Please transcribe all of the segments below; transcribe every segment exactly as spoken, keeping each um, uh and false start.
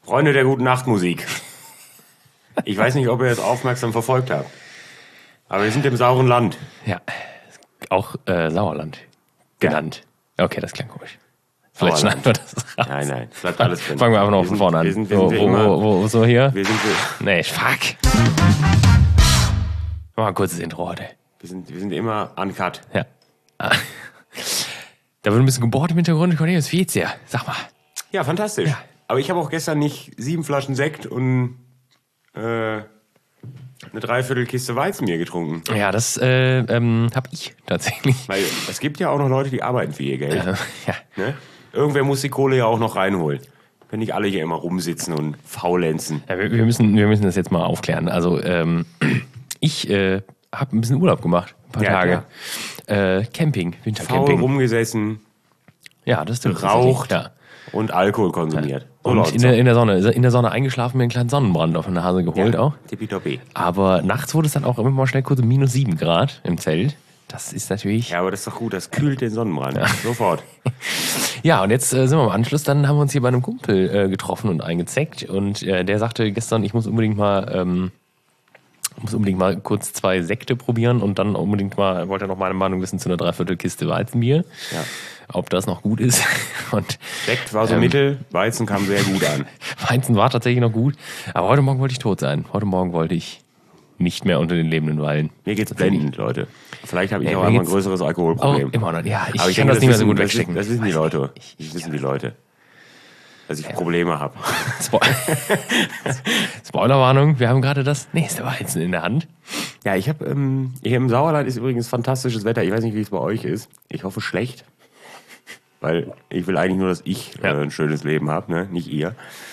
Freunde der guten Nachtmusik. Ich weiß nicht, ob ihr das aufmerksam verfolgt habt. Aber wir sind im sauren Land. Ja, auch äh, Sauerland genannt. Ja. Okay, das klang komisch. Vielleicht schneiden wir das raus. Nein, nein, es bleibt alles drin. Fangen wir einfach noch von vorne an. Wir sind, wir wo, sind wo, immer, wo, wo, so hier? Wir sind, Nee, fuck. Mal ein kurzes Intro heute. wir sind, wir sind immer uncut. Ja. Da wird ein bisschen gebohrt im Hintergrund. Cornelius, wie geht's dir? Sag mal. Ja, fantastisch. Ja. Aber ich habe auch gestern nicht sieben Flaschen Sekt und äh, eine Dreiviertelkiste Weizen mir getrunken. Ja, das äh, ähm, hab ich tatsächlich. Weil es gibt ja auch noch Leute, die arbeiten für ihr Geld. Äh, ja. Ne? Irgendwer muss die Kohle ja auch noch reinholen. Können nicht alle hier immer rumsitzen und faulenzen. Ja, wir, wir, müssen, wir müssen das jetzt mal aufklären. Also, ähm, ich äh, habe ein bisschen Urlaub gemacht. Ein paar Ja, Tage. Äh, Camping, Faul Wintercamping. rumgesessen, Ja, das stimmt. geraucht Ja. und Alkohol konsumiert. So Und läuft's in der, in der Sonne. In der Sonne eingeschlafen, mir einen kleinen Sonnenbrand auf die Nase geholt ja, auch. Tippitoppi. Aber nachts wurde es dann auch immer mal schnell kurz minus sieben Grad im Zelt. Das ist natürlich... Ja, aber das ist doch gut, das kühlt den Sonnenbrand. Sofort. Ja, und jetzt äh, sind wir im Anschluss, dann haben wir uns hier bei einem Kumpel äh, getroffen und eingezeckt. Und äh, der sagte gestern, ich muss unbedingt mal... Ähm, muss unbedingt mal kurz zwei Sekte probieren und dann unbedingt mal, wollte er noch meine Meinung wissen zu einer Dreiviertelkiste Weizenbier. Ja. Ob das noch gut ist. Und Sekt war so Ähm. mittel, Weizen kam sehr gut an. Weizen war tatsächlich noch gut. Aber heute Morgen wollte ich tot sein. Heute Morgen wollte ich nicht mehr unter den lebenden weilen. Mir geht's blendend, Leute. Vielleicht habe ich Ja, auch mir einmal ein geht's- größeres Oh, Alkoholproblem. immer noch. Ja, ich, Aber ich kann denke, das nicht mehr so wissen- gut das wegstecken. wissen- Das wissen die Leute. Ich- Das wissen die Leute. Dass ich Probleme habe. Spo Spoilerwarnung, wir haben gerade das nächste Weizen in der Hand. Ja, ich habe ähm, hier im Sauerland ist übrigens fantastisches Wetter. Ich weiß nicht, wie es bei euch ist. Ich hoffe schlecht. Weil ich will eigentlich nur, dass ich Ja. äh, ein schönes Leben habe, ne? Nicht ihr.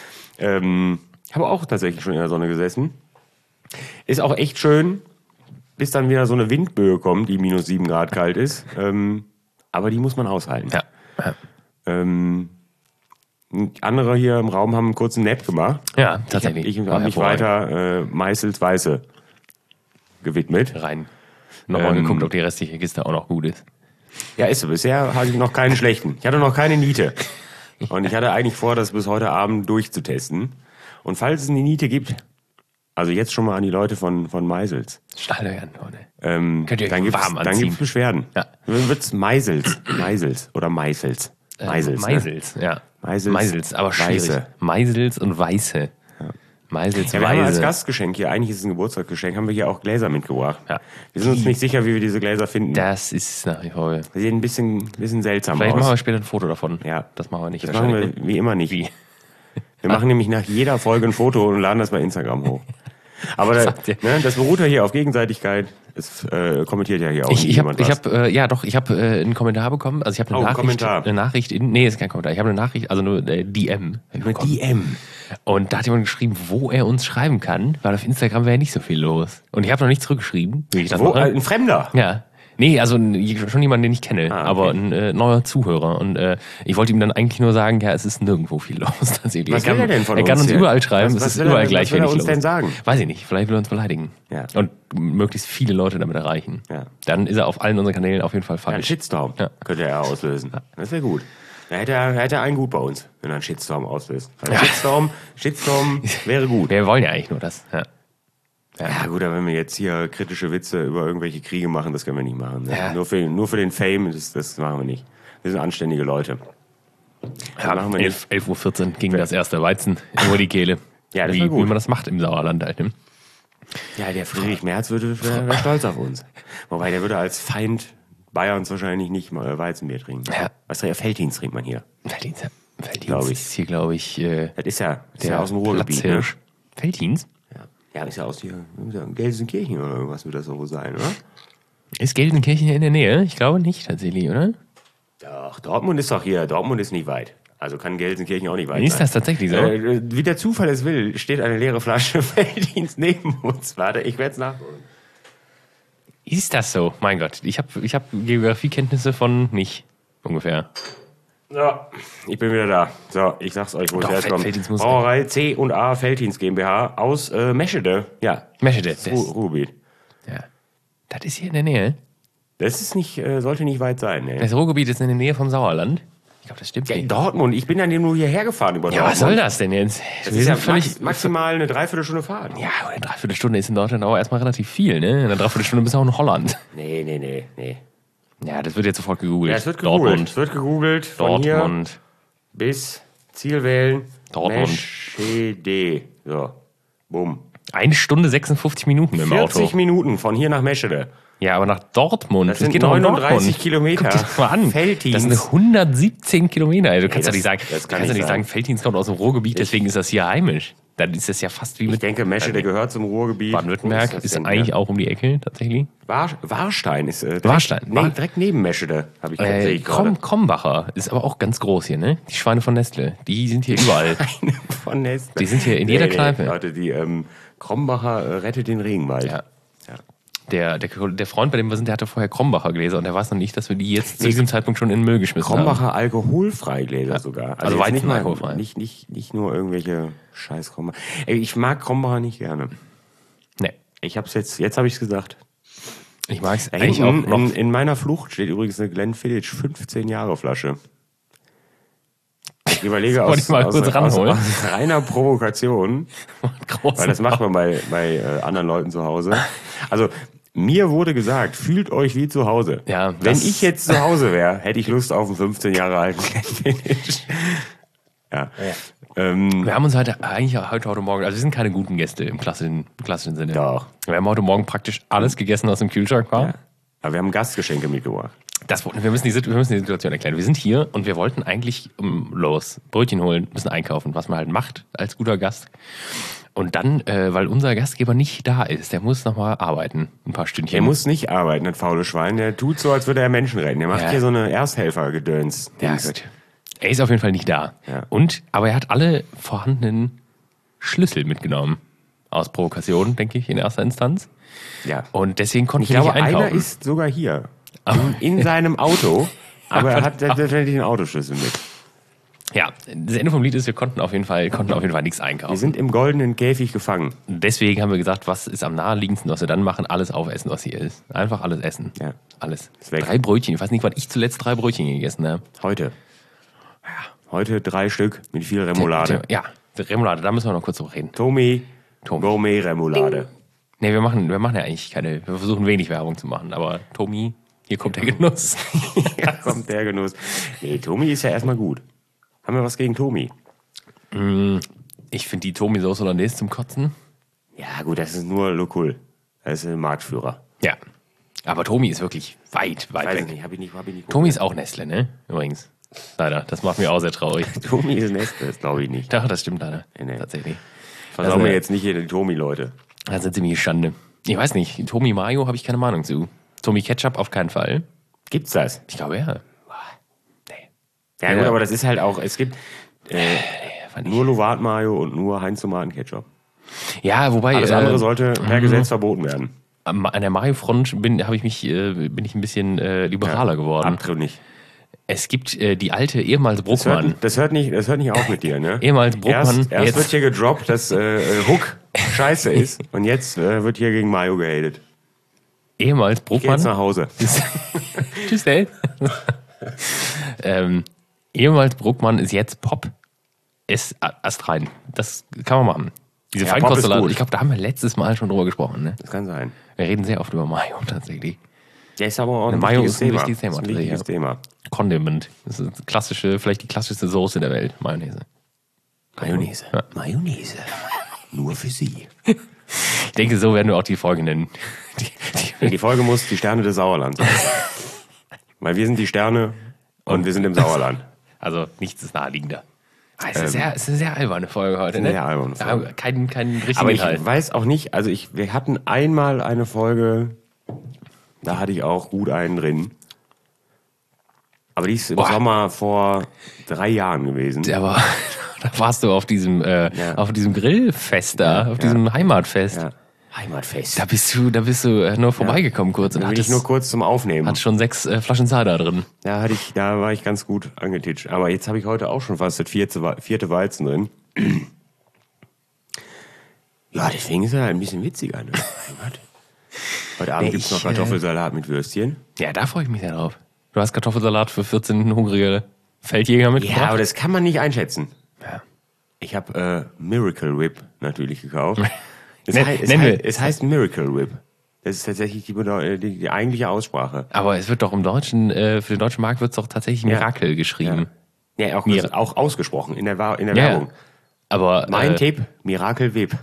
Ähm, ich habe auch tatsächlich schon in der Sonne gesessen. Ist auch echt schön, bis dann wieder so eine Windböe kommt, die minus sieben Grad kalt ist. Ähm, aber die muss man aushalten. Ja. Ja. Ähm, andere hier im Raum haben einen kurzen Nap gemacht. Ja, tatsächlich. Ich habe War hab mich hervorragend. weiter äh, Meißels Weiße gewidmet. rein. Nochmal Ähm, geguckt, ob die restliche Kiste auch noch gut ist. Ja, ist so. Bisher hatte ich noch keinen schlechten. Ich hatte noch keine Niete. Und ich hatte eigentlich vor, das bis heute Abend durchzutesten. Und falls es eine Niete gibt, also jetzt schon mal an die Leute von, von Meißels, Schnallt euch an, Leute. ähm, Könnt ihr euch dann gibt's warm dann anziehen. gibt's Beschwerden. Ja. Dann wird's Meißels. Meißels oder Meißels. Meißels. Äh, Ne? Meisels, ja. Meisels, Meisels, aber schwierig. Weiße. Meisels und Weiße. Meisels, Ja, wir haben als Weiße. Gastgeschenk hier, eigentlich ist es ein Geburtstagsgeschenk, haben wir hier auch Gläser mitgebracht. Ja. Wir sind uns nicht sicher, wie wir diese Gläser finden. Das ist nach wie vor... Sie sehen ein bisschen, bisschen seltsam Vielleicht aus. machen wir später ein Foto davon. Ja. Das machen wir nicht. Das machen wahrscheinlich, wir wie immer nicht. Wie? Wir machen nämlich nach jeder Folge ein Foto und laden das bei Instagram hoch. Aber da, sagt ihr? ne, das beruht ja hier auf Gegenseitigkeit. Es äh, kommentiert ja hier auch Ich, nie ich habe, jemand ich was. hab, äh, ja doch, ich habe äh, einen Kommentar bekommen. Also ich habe eine Oh, Nachricht, Kommentar. eine Nachricht in, nee, ist kein Kommentar. Ich habe eine Nachricht, also nur äh, D M. Eine bekommen. D M. Und da hat jemand geschrieben, wo er uns schreiben kann, weil auf Instagram wäre nicht so viel los. Und ich habe noch nicht zurückgeschrieben. Wie ich das Wo? mache. Äh, ein Fremder. Ja. Nee, also ein- schon jemand, den ich kenne, Ah, okay. aber ein äh, neuer Zuhörer. Und äh, ich wollte ihm dann eigentlich nur sagen, ja, es ist nirgendwo viel los. Tatsächlich. Was er kann, will er denn von er kann uns uns hier? überall schreiben, Was- was es ist will er- überall was gleich will er wenig uns los. denn sagen? Weiß ich nicht, vielleicht will er uns beleidigen. Ja. Und möglichst viele Leute damit erreichen. Ja. Dann ist er auf allen unseren Kanälen auf jeden Fall Ja, ein falsch. Shitstorm Ja. könnte er auslösen. Das wäre gut. Da hätte er, hätte er einen gut bei uns, wenn er einen Shitstorm auslöst. Weil Ja. Shitstorm, Shitstorm wäre gut. Wir wollen ja eigentlich nur das. Ja. Ja gut, aber wenn wir jetzt hier kritische Witze über irgendwelche Kriege machen, das können wir nicht machen. Ne? Ja. Nur, für, nur für den Fame, das, das machen wir nicht. Wir sind anständige Leute. Das Ja, machen wir nicht. elf Uhr vierzehn ging das erste Weizen über die Kehle. Ja, das wie, war gut. wie man das macht im Sauerland. Halt, ne? Ja, der Friedrich Merz würde wäre wär stolz auf uns. Wobei, der würde als Feind Bayerns wahrscheinlich nicht mal Weizenbier trinken. Ja. Was trinkt Feldhins trinkt man hier? Feldhins, Feldhins Glaub ich. ist hier, glaube ich, äh, Das ist ja, ist der ja aus dem Ruhrgebiet. Ne? Platzhirsch. Feldhins? Ja. ja, ist ja aus hier Gelsenkirchen oder irgendwas wird das so wohl sein, oder? Ist Gelsenkirchen hier in der Nähe? Ich glaube nicht tatsächlich, oder? Doch, Dortmund ist doch hier. Dortmund ist nicht weit. Also kann Gelsenkirchen auch nicht weit Ist sein. das tatsächlich so? Äh, wie der Zufall es will, steht eine leere Flasche Feldhins neben uns. Warte, ich werde es nachholen. Ist das so? Mein Gott, ich habe ich hab Geografiekenntnisse von nicht ungefähr. So, ich bin wieder da. So, ich sag's euch, wo es Doch, herkommt. Feldhins muss- Brauerei C und A Feldhins GmbH aus äh, Meschede. Ja, Meschede, das das, Ru- Ruhrgebiet. ja. Das ist hier in der Nähe. Das ist nicht, äh, sollte nicht weit sein. Ne? Das Ruhrgebiet ist in der Nähe vom Sauerland. Ich glaube, das stimmt Ja, in nicht. Dortmund. Ich bin ja nur hierher gefahren über Ja, Dortmund. was soll das denn jetzt? Das Wir ist ja sind völlig. max, maximal eine Dreiviertelstunde Fahrt. Ja, aber eine Dreiviertelstunde ist in Deutschland auch erstmal relativ viel, ne? In einer Dreiviertelstunde bist du auch in Holland. Nee, nee, nee, nee. Ja, das wird jetzt sofort gegoogelt. Ja, es wird gegoogelt. Dortmund. Es wird gegoogelt. Von Dortmund. hier bis Ziel wählen. Dortmund. Meschede. So. Bumm. Eine Stunde sechsundfünfzig Minuten mit dem Auto. vierzig Minuten von hier nach Meschede. Ja, aber nach Dortmund. Das sind geht doch um neununddreißig Dortmund. Kilometer. Guck dir das mal an. Felddienst. Das sind hundertsiebzehn Kilometer. Also, du kannst das- ja nicht sagen, das kann kannst ja nicht nicht sagen, sein. Felddienst kommt aus dem Ruhrgebiet, deswegen ist das hier heimisch. Dann ist das ja fast wie Ich mit denke, Meschede gehört zum Ruhrgebiet. Baden-Württemberg. Wo das Ist denn eigentlich hier? auch um die Ecke, tatsächlich. War, Warstein ist äh, direkt, Warstein. Nee, War- direkt neben Meschede, habe ich Äh, sehe ich gerade. Krom, Krombacher ist aber auch ganz groß hier, ne? Die Schweine von Nestle. Die sind hier überall. Von Nestle. Die sind hier in jeder Kneipe. Leute, die ähm, Krombacher äh, rettet den Regenwald. Ja. Der, der, der Freund, bei dem wir sind, der hatte vorher Krombacher Gläser und der weiß noch nicht, dass wir die jetzt zu diesem Zeitpunkt schon in den Müll geschmissen haben. Krombacher alkoholfrei Gläser sogar. Also jetzt nicht, mal, Weizenalkoholfrei. nicht, nicht, nicht nur irgendwelche scheiß Krombacher. Ey, ich mag Krombacher nicht gerne. Nee, Ich hab's jetzt, jetzt habe ich es gesagt. ich mag es Da eigentlich auch hinten noch. in, in meiner Flucht steht übrigens eine Glenfiddich fünfzehn Jahre Flasche. Ich überlege Wollte aus, ich mal aus, kurz aus, ranholen. aus reiner Provokation, Großen weil das macht man bei, bei äh, anderen Leuten zu Hause. Also mir wurde gesagt, fühlt euch wie zu Hause. Ja, Wenn das- ich jetzt zu Hause wäre, hätte ich Lust auf einen fünfzehn Jahre alten Glenfiddich. Ja. Ähm, Wir haben uns heute eigentlich heute, heute Morgen, also wir sind keine guten Gäste im klassischen, klassischen Sinne. Doch. Wir haben heute Morgen praktisch alles gegessen, was im Kühlschrank war. ja. Aber wir haben Gastgeschenke mitgebracht. Das, wir, müssen die, Sit- wir müssen die Situation erklären. Wir sind hier und wir wollten eigentlich um, los, Brötchen holen, müssen einkaufen, was man halt macht als guter Gast. Und dann, äh, weil unser Gastgeber nicht da ist, der muss nochmal arbeiten, ein paar Stündchen. Der muss nicht arbeiten, das faule Schwein. Der tut so, als würde er Menschen retten. Der macht Ja. hier so eine Ersthelfer-Gedöns. Ja, gut. Er ist auf jeden Fall nicht da. Ja. Und, aber er hat alle vorhandenen Schlüssel mitgenommen. Aus Provokation, denke ich, in erster Instanz. Ja. Und deswegen konnte Ich ich glaube, nicht einkaufen. einer ist sogar hier. In, in seinem Auto. Aber er hat tatsächlich einen Autoschlüssel mit. Ja, das Ende vom Lied ist, wir konnten auf jeden Fall, konnten auf jeden Fall nichts einkaufen. Wir sind im goldenen Käfig gefangen. Deswegen haben wir gesagt, was ist am naheliegendsten, was wir dann machen? Alles aufessen, was hier ist. Einfach alles essen. Ja. Alles. Ist weg. Drei Brötchen. Ich weiß nicht, wann ich zuletzt drei Brötchen gegessen habe. Heute. Heute drei Stück mit viel Remoulade. Ja, Remoulade, da müssen wir noch kurz drüber reden. Tommy, Tommy. Gourmet Remoulade. Nee, wir machen, wir machen ja eigentlich keine, wir versuchen wenig Werbung zu machen, aber Tommy, hier kommt der Genuss. Ja, kommt der Genuss. Nee, Tommy ist ja erstmal gut. Haben wir was gegen Tommy? Ich finde die Tommy-Sauce Hollandaise zum Kotzen. Ja, gut, das ist nur Lokul. Das ist ein Marktführer. Ja. Aber Tommy ist wirklich weit, weit Weiß ich weg. nicht, hab ich nicht, hab ich nicht. Tommy ist auch Nestle, ne? Übrigens. Leider, das macht mich auch sehr traurig. Tommy ist Nestle, das glaube ich nicht. Ja, das stimmt leider. Nee, nee. Tatsächlich. Versauen Also, wir jetzt nicht hier die Tommy-Leute. Das ist ziemlich Schande. Ich weiß nicht, Tommy Mayo habe ich keine Meinung zu. Tommy Ketchup auf keinen Fall. Gibt's das? Ich glaube ja. Ja, Ja. gut, aber das ist halt auch, es gibt äh, Fand ich- nur Lovat-Mayo und nur Heinz-Tomaten-Ketchup. Ja, wobei Alles äh, andere sollte per Gesetz verboten werden. am- an der Mayo-Front bin, habe ich mich, äh, bin ich ein bisschen äh, liberaler geworden. Abtrünnig. Es gibt äh, die alte ehemals Das Bruckmann. hört, das, hört nicht, das hört nicht auf mit dir, ne? Ehemals Bruckmann. Erst, erst jetzt, wird hier gedroppt, dass äh, äh, Hook scheiße ist und jetzt äh, wird hier gegen Mayo gehatet. ehemals Geh jetzt Bruckmann. nach Hause. Tschüss, ey. ähm, ehemals Bruckmann ist jetzt Pop. Ist astrein. Das kann man machen. Diese Ja, Pop ist Feinkostsalat, gut. ich glaube, da haben wir letztes Mal schon drüber gesprochen. Ne? Das kann sein. Wir reden sehr oft über Mayo tatsächlich. Der ist aber auch ein Mayo wichtiges ist ein Thema. wichtiges Thema, Das ist ein wichtiges Thema. Condiment. Das ist eine klassische, vielleicht die klassischste Soße der Welt. Mayonnaise. Mayonnaise. Ja. Mayonnaise. Nur für Sie. Ich denke, so werden wir auch die Folge nennen. Die, die, Die Folge muss die Sterne des Sauerlands sein. Weil wir sind die Sterne und wir sind im Sauerland. also nichts ist naheliegender. Ah, es, ist sehr, es ist eine sehr alberne Folge heute. eine Ne? sehr alberne Folge. Ja, kein, kein richtigen Aber ich Inhalt. weiß auch nicht, also ich, wir hatten einmal eine Folge, da hatte ich auch gut einen drin. Aber die ist im Boah. Sommer vor drei Jahren gewesen. Aber da warst du auf diesem, äh, Ja. auf diesem Grillfest da, auf ja. diesem Heimatfest. Ja. Heimatfest. Da bist du, da bist du äh, nur vorbeigekommen kurz und Da bin ich hattest, nur kurz zum Aufnehmen. hattest schon sechs äh, Flaschen Cider drin. Da, hatte ich, da war ich ganz gut angetitscht. Aber jetzt habe ich heute auch schon fast das vierte, Wa- vierte Weizen drin. Ja, deswegen ist er halt ein bisschen witziger. Ne? Mein Gott. Heute Abend Nee, gibt es noch ich, äh, Kartoffelsalat mit Würstchen. Ja, da freue ich mich sehr drauf. Du hast Kartoffelsalat für vierzehn hungrige Feldjäger mitgebracht. Ja, aber das kann man nicht einschätzen. Ja. Ich habe äh, Miracle Whip natürlich gekauft. Es, Nen- hei- es, nennen hei- wir- es heißt Miracle Whip. Das ist tatsächlich die, bedeu- die, die eigentliche Aussprache. Aber es wird doch im Deutschen, äh, für den deutschen Markt wird es doch tatsächlich Mirakel geschrieben. Ja, auch, Mir- auch ausgesprochen in der, Wa- in der Ja, Werbung. aber Mein äh, Tipp, Miracle Whip.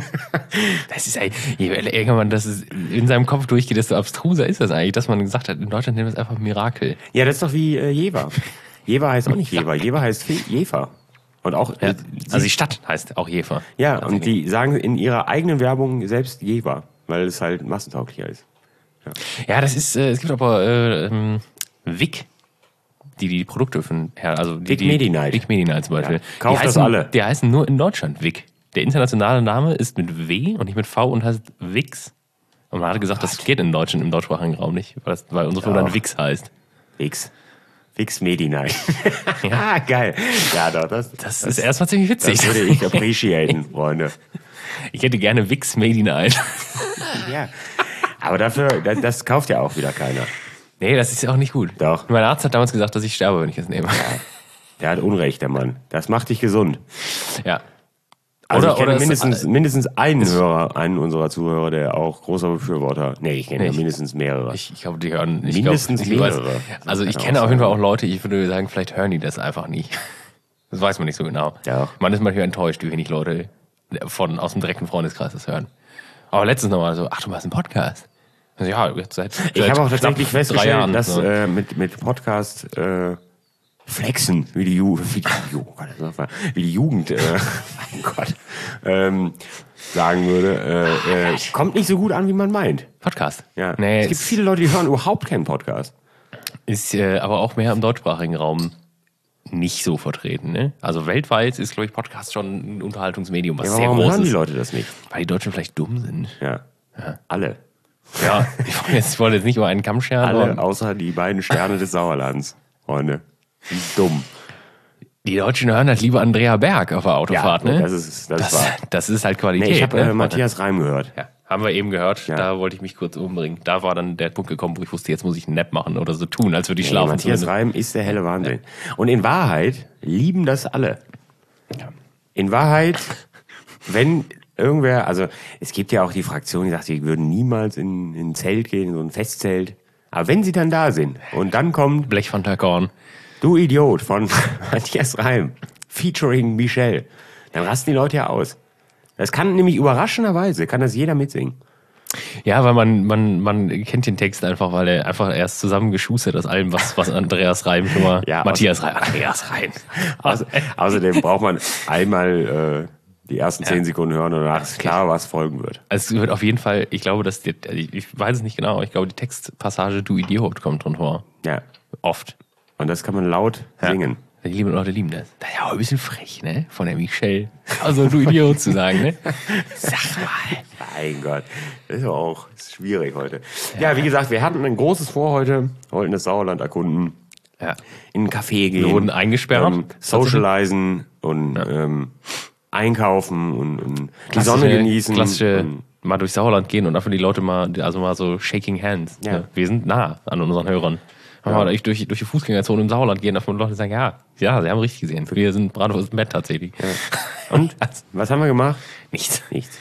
das ist ey, je länger man das ist, in seinem Kopf durchgeht, desto abstruser ist das eigentlich, dass man gesagt hat, in Deutschland nennen wir es einfach Mirakel. Ja, das ist doch wie äh, Jever. Jever heißt auch nicht Jever. Jever heißt Fe- Jefer. Und auch, Ja. äh, Also die Stadt heißt auch Jefer. ja, und die sagen in ihrer eigenen Werbung selbst Jever, weil es halt massentauglicher ist. Ja, das ist, äh, es gibt aber äh, ähm, Vic, die die Produkte von her, also die, Vic die, Medi-Night. Vic Medi-Night zum Beispiel. Ja. Kauft die das heißen, alle. Die heißen nur in Deutschland Vic. Der internationale Name ist mit W und nicht mit V und heißt Wix. Und man hatte gesagt, das geht in Deutschland im deutschsprachigen Raum nicht, weil, das, weil unsere Firma dann Wix heißt. Wix. Wix Medi-Night. Ja, geil. Ja, doch, das, Das, ist erstmal ziemlich witzig. das würde ich appreciaten, Freunde. Ich hätte gerne Wix Medi-Night. Ja. Aber dafür, das, das kauft ja auch wieder keiner. Nee, das ist ja auch nicht gut. Doch. Mein Arzt hat damals gesagt, dass ich sterbe, wenn ich das nehme. Der hat Unrecht, der Mann. Das macht dich gesund. Ja. Also Oder- ich kenne oder es- mindestens, mindestens einen Hörer, einen unserer Zuhörer, der auch großer Befürworter. Nee, ich kenne Nee, ja ich- mindestens mehrere. Ich, ich glaube, die hören. Ich Mindestens glaub, ich weiß- mehrere. Also ich Kann kenne auch auf jeden Fall sein. auch Leute, ich würde sagen, vielleicht hören die das einfach nicht. Das weiß man nicht so genau. Ja. Man ist manchmal enttäuscht, wie wenig Leute von, aus dem direkten Freundeskreis das hören. Aber letztens nochmal so, ach, du machst einen Podcast. Also, ja, jetzt seit, Ich seit habe auch knapp tatsächlich drei festgestellt, Jahren, dass so. äh, mit, mit Podcast äh, Flexen, wie die, Ju wie die, Ju oh Gott, das war- wie die Jugend, äh, mein Gott, ähm, sagen würde, äh, äh, kommt nicht so gut an, wie man meint. Podcast. Ja. Nee, es gibt viele Leute, die hören überhaupt keinen Podcast. Ist äh, aber auch mehr im deutschsprachigen Raum nicht so vertreten. Ne? Also weltweit ist, glaube ich, Podcast schon ein Unterhaltungsmedium, was Ja, sehr warum groß hören die ist. Leute das nicht? Weil die Deutschen vielleicht dumm sind. Ja. Alle. Ja, ich wollte jetzt, ich wollte jetzt nicht über einen Kamm scheren, Alle, aber außer die beiden Sterne des Sauerlands, Freunde. Die sind dumm. die Deutschen hören halt lieber Andrea Berg auf der Autofahrt. Ja, ne? das ist- das das, war- das ist halt Qualität. Nee, ich habe ne? äh, Matthias Reim gehört. Ja, haben wir eben gehört. Ja. Da wollte ich mich kurz umbringen. Da war dann der Punkt gekommen, wo ich wusste, jetzt muss ich einen Nap machen oder so tun, als würde ich Nee, schlafen. Matthias zumindest. Reim ist der helle Wahnsinn. Und in Wahrheit lieben das alle. In Wahrheit, wenn irgendwer, also es gibt ja auch die Fraktion, die sagt, die würden niemals in, in ein Zelt gehen, in so ein Festzelt. Aber wenn sie dann da sind und dann kommt Blech von Takorn. Du Idiot von Matthias Reim, featuring Michelle, dann rasten die Leute ja aus. Das kann nämlich überraschenderweise, kann das jeder mitsingen. Ja, weil man, man, man kennt den Text einfach, weil er einfach erst zusammengeschustert aus allem, was, was Andreas Reim schon mal. Ja, Matthias Reim. Andreas Reim. Außer, außerdem braucht man einmal äh, die ersten zehn Sekunden hören und danach ist klar, was folgen wird. Also es wird auf jeden Fall, ich glaube, dass die, ich ich weiß es nicht genau, aber ich glaube, die Textpassage Du Idiot kommt drin vor. Ja. Oft. Und das kann man laut Ja. singen. Die lieben Leute lieben das. Das ist ja auch ein bisschen frech, ne? Von der Michelle. Also Du Idiot zu sagen, ne? Sag mal. Mein Gott, das ist ja auch ist schwierig heute. Ja. Wie gesagt, wir hatten ein großes Vor heute, wollten das Sauerland erkunden, Ja. in einen Café gehen. Wir wurden eingesperrt. Ähm, socialisen und ähm, einkaufen und, und die Klassische- Sonne genießen. Klassische, Und, mal durchs Sauerland gehen und einfach die Leute mal, also mal so shaking hands. Ja. Ne? Wir sind nah an unseren Hörern. Ja. Mal durch, durch, durch die Fußgängerzone im Sauerland gehen, davon Leute sagen, ja, ja, sie haben richtig gesehen. Wir sind bratwurst im Bett tatsächlich. und was haben wir gemacht? Nichts. Nichts.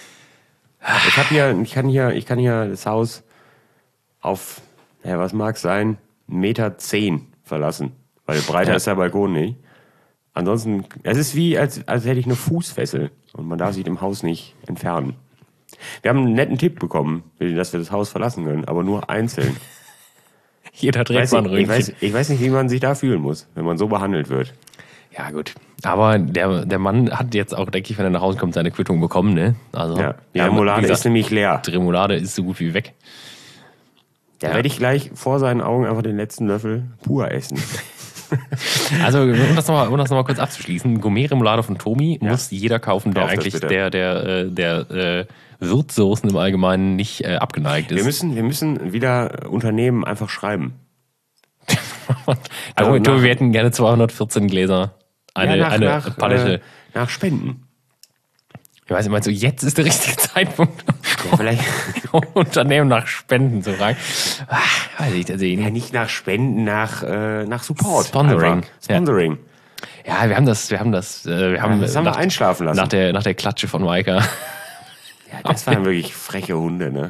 Ich hab hier, ich kann hier, ich kann hier das Haus auf, ja, was mag sein, einen Meter zehn verlassen. Weil breiter Ja. ist der Balkon nicht. Ansonsten, es ist wie, als, als hätte ich eine Fußfessel und man darf sich dem Haus nicht entfernen. Wir haben einen netten Tipp bekommen, dass wir das Haus verlassen können, aber nur einzeln. Jeder dreht Weiß mal ein nicht, ich, Röntgen. weiß, ich weiß nicht, wie man sich da fühlen muss, wenn man so behandelt wird. Ja, gut. Aber der, der Mann hat jetzt auch, denke ich, wenn er nach Hause kommt, seine Quittung bekommen, ne? Also, Ja, die ja, Remoulade wie gesagt, ist nämlich leer. die Remoulade ist so gut wie weg. Da Ja. werde ich gleich vor seinen Augen einfach den letzten Löffel pur essen. Also, um das nochmal um das noch mal kurz abzuschließen, Gourmet-Remoulade von Tomi muss jeder kaufen, der Kauf das eigentlich bitte. der, der, äh, der äh, Würzsoßen im Allgemeinen nicht äh, abgeneigt ist. Wir müssen, wir müssen wieder Unternehmen einfach schreiben. Tomi, Also Tomi, nach- wir hätten gerne zweihundertvierzehn Gläser. Eine, Ja, nach, eine nach, Palette. Äh, nach Spenden. Ich weiß nicht, meinst du, jetzt ist der richtige Zeitpunkt, Ja, vielleicht Unternehmen nach Spenden zu fragen. Ach, weiß ich, also ja, nicht nach Spenden, nach, äh, nach Support. Sponsoring. Einfach. Sponsoring. Ja, wir haben das, wir haben das, äh, wir haben, das haben wir einschlafen lassen. Nach der, nach der Klatsche von Maika. Ja, das waren wirklich freche Hunde, ne?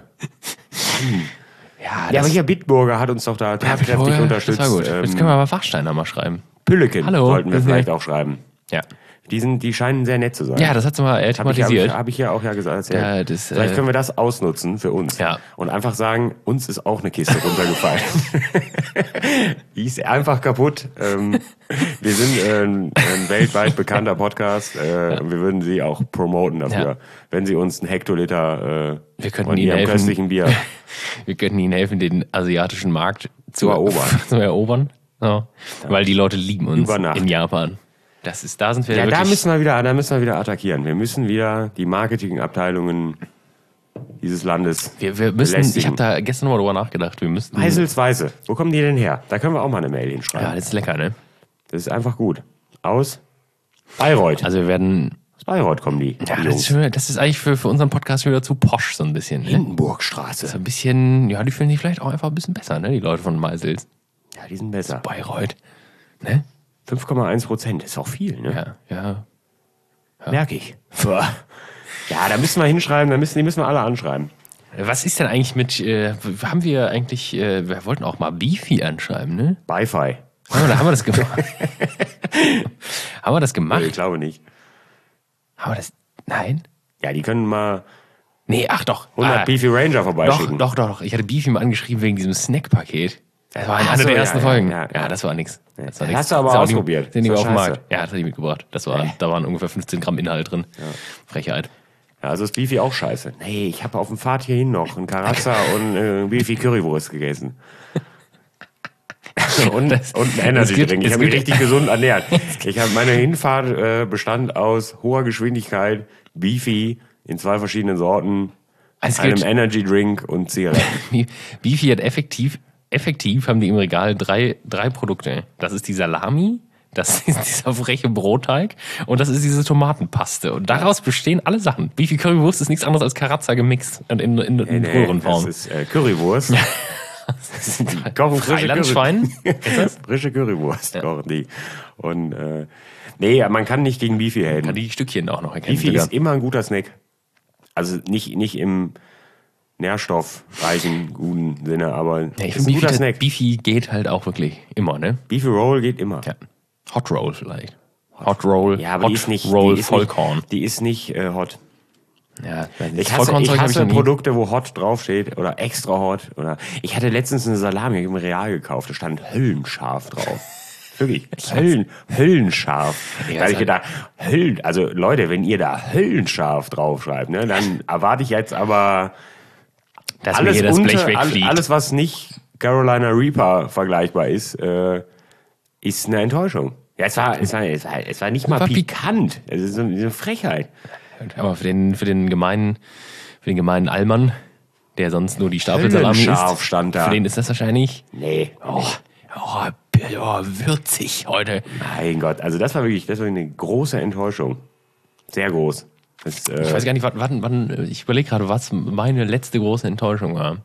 Ja, Ja, aber hier Bitburger hat uns doch da tatkräftig vorher, unterstützt. Das war gut. Ähm, Jetzt können wir aber Fachsteiner mal schreiben. Pülleken Hallo, sollten wir wir sind- vielleicht auch schreiben. Ja. Die, sind, die scheinen sehr nett zu sein. Ja, das hat sie mal äh, Habe ich, hab ich, thematisiert. hab ich ja auch ja gesagt. erzählt. Ja, das, Vielleicht äh, können wir das ausnutzen für uns. Ja. Und einfach sagen, uns ist auch eine Kiste runtergefallen. Die ist einfach kaputt. Ähm, wir sind äh, ein, ein weltweit bekannter Podcast. Äh, und wir würden sie auch promoten dafür. Ja. Wenn sie uns einen Hektoliter äh, Wir könnten von ihnen ihrem helfen. köstlichen Bier Wir könnten ihnen helfen, den asiatischen Markt zu, erobern. zu erobern. So. Weil die Leute lieben uns Über Nacht. in Japan. Das ist, da sind wir Ja, wirklich... da müssen wir wieder, da müssen wir wieder attackieren. Wir müssen wieder die Marketingabteilungen dieses Landes wir, wir müssen, ich belästigen. habe da gestern mal drüber nachgedacht. Wir müssten... Heiselsweise. Wo kommen die denn her? Da können wir auch mal eine Mail Ja, hinschreiben. das ist lecker, ne? Das ist einfach gut. Aus Bayreuth. Also wir werden... Aus Bayreuth kommen die. Ja, die das ist, schon- das ist eigentlich für, für unseren Podcast wieder zu posch so ein bisschen. Ne? Hindenburgstraße. So ein bisschen... Ja, die fühlen sich vielleicht auch einfach ein bisschen besser, ne? Die Leute von Meisels. Ja, die sind besser. Bayreuth. Ne? fünf Komma eins Prozent ist auch viel, ne? Ja, ja. Merke ich. Ja, da müssen wir hinschreiben, da müssen, die müssen wir alle anschreiben. Was ist denn eigentlich mit... Äh, haben wir eigentlich... Äh, wir wollten auch mal Beefy anschreiben, ne? Bi-Fi. Haben wir, haben wir das gemacht? Haben wir das gemacht? Ich glaube nicht. Haben wir das... Nein? Ja, die können mal Nee, ach doch. hundert Ah, Beefy Ranger doch, vorbeischicken. doch, doch, doch. Ich hatte Beefy mal angeschrieben wegen diesem Snack-Paket. Das war in Ach einer so, der ja, ersten ja, Folgen. ja, Ja, ja. das war nix. Das war Ja, nix. hast du aber Ist auch ausprobiert. Nicht, sind die Ist auf doch dem Markt. scheiße. Ja, das hatte ich mitgebracht. Das war, da waren ungefähr fünfzehn Gramm Inhalt drin. Frechheit. Ja, also ist Beefy auch scheiße. Nee, ich habe auf dem Pfad hierhin noch einen Karazza und äh, Beefy Currywurst gegessen. und, Das- und einen Energy es gibt- Drink. Ich es habe mich gibt- richtig gesund ernährt. Ich habe meine Hinfahrt äh, bestand aus hoher Geschwindigkeit, Beefy in zwei verschiedenen Sorten, Es einem gibt- Energy Drink und Zigaretten. Wie- Beefy hat effektiv, effektiv haben die im Regal drei, drei Produkte. Das ist die Salami, das ist dieser freche Brotteig und das ist diese Tomatenpaste. Und daraus bestehen alle Sachen. Beefy Currywurst ist nichts anderes als Karazza gemixt und in, in, in Nee, Röhrenform. das ist äh, Currywurst. Die kochen frische, Thailandschwein? Curry frische Currywurst kochen die. Und äh, nee, man kann nicht gegen Beefy Kann helfen. die Stückchen auch noch erkennen. Beefy sogar. ist immer ein guter Snack. Also nicht, nicht im nährstoffreichen, guten Sinne, aber Ja, ich ist finde, ein guter Beefy, Snack. Beefy geht halt auch wirklich immer, ne? Beefy Roll geht immer. Ja. Hot Roll vielleicht. Hot Roll, Ja, aber Hot die ist nicht, Roll die ist Vollkorn. Nicht, die ist nicht äh, hot. Ja, Ich hasse, Vollkornzeug ich hab hasse noch nie- Produkte, wo hot draufsteht oder extra hot. Oder ich hatte letztens eine Salami im Real gekauft, da stand höllenscharf drauf. Wirklich, Höllen, höllenscharf. Ja, Da habe ich ist gedacht, Höllen, also Leute, wenn ihr da höllenscharf draufschreibt, ne, dann erwarte ich jetzt aber Dass mir alles hier das Blech unter, all, wegfliegt. alles, was nicht Carolina Reaper vergleichbar ist, äh, ist eine Enttäuschung. Ja, es war, es war, es war, es war nicht mal war pik- pikant. Es ist so eine Frechheit. Aber für den, für den gemeinen, für den gemeinen Allmann, der sonst nur die Stapelsalami Höllenscharf isst, stand da. für den ist das wahrscheinlich Nee. oh, oh, b- oh, würzig heute. Mein Gott, also das war wirklich, das war eine große Enttäuschung. Sehr groß. Das, äh, Ich weiß gar nicht, wann, wann, wann ich überlege gerade, was meine letzte große Enttäuschung war.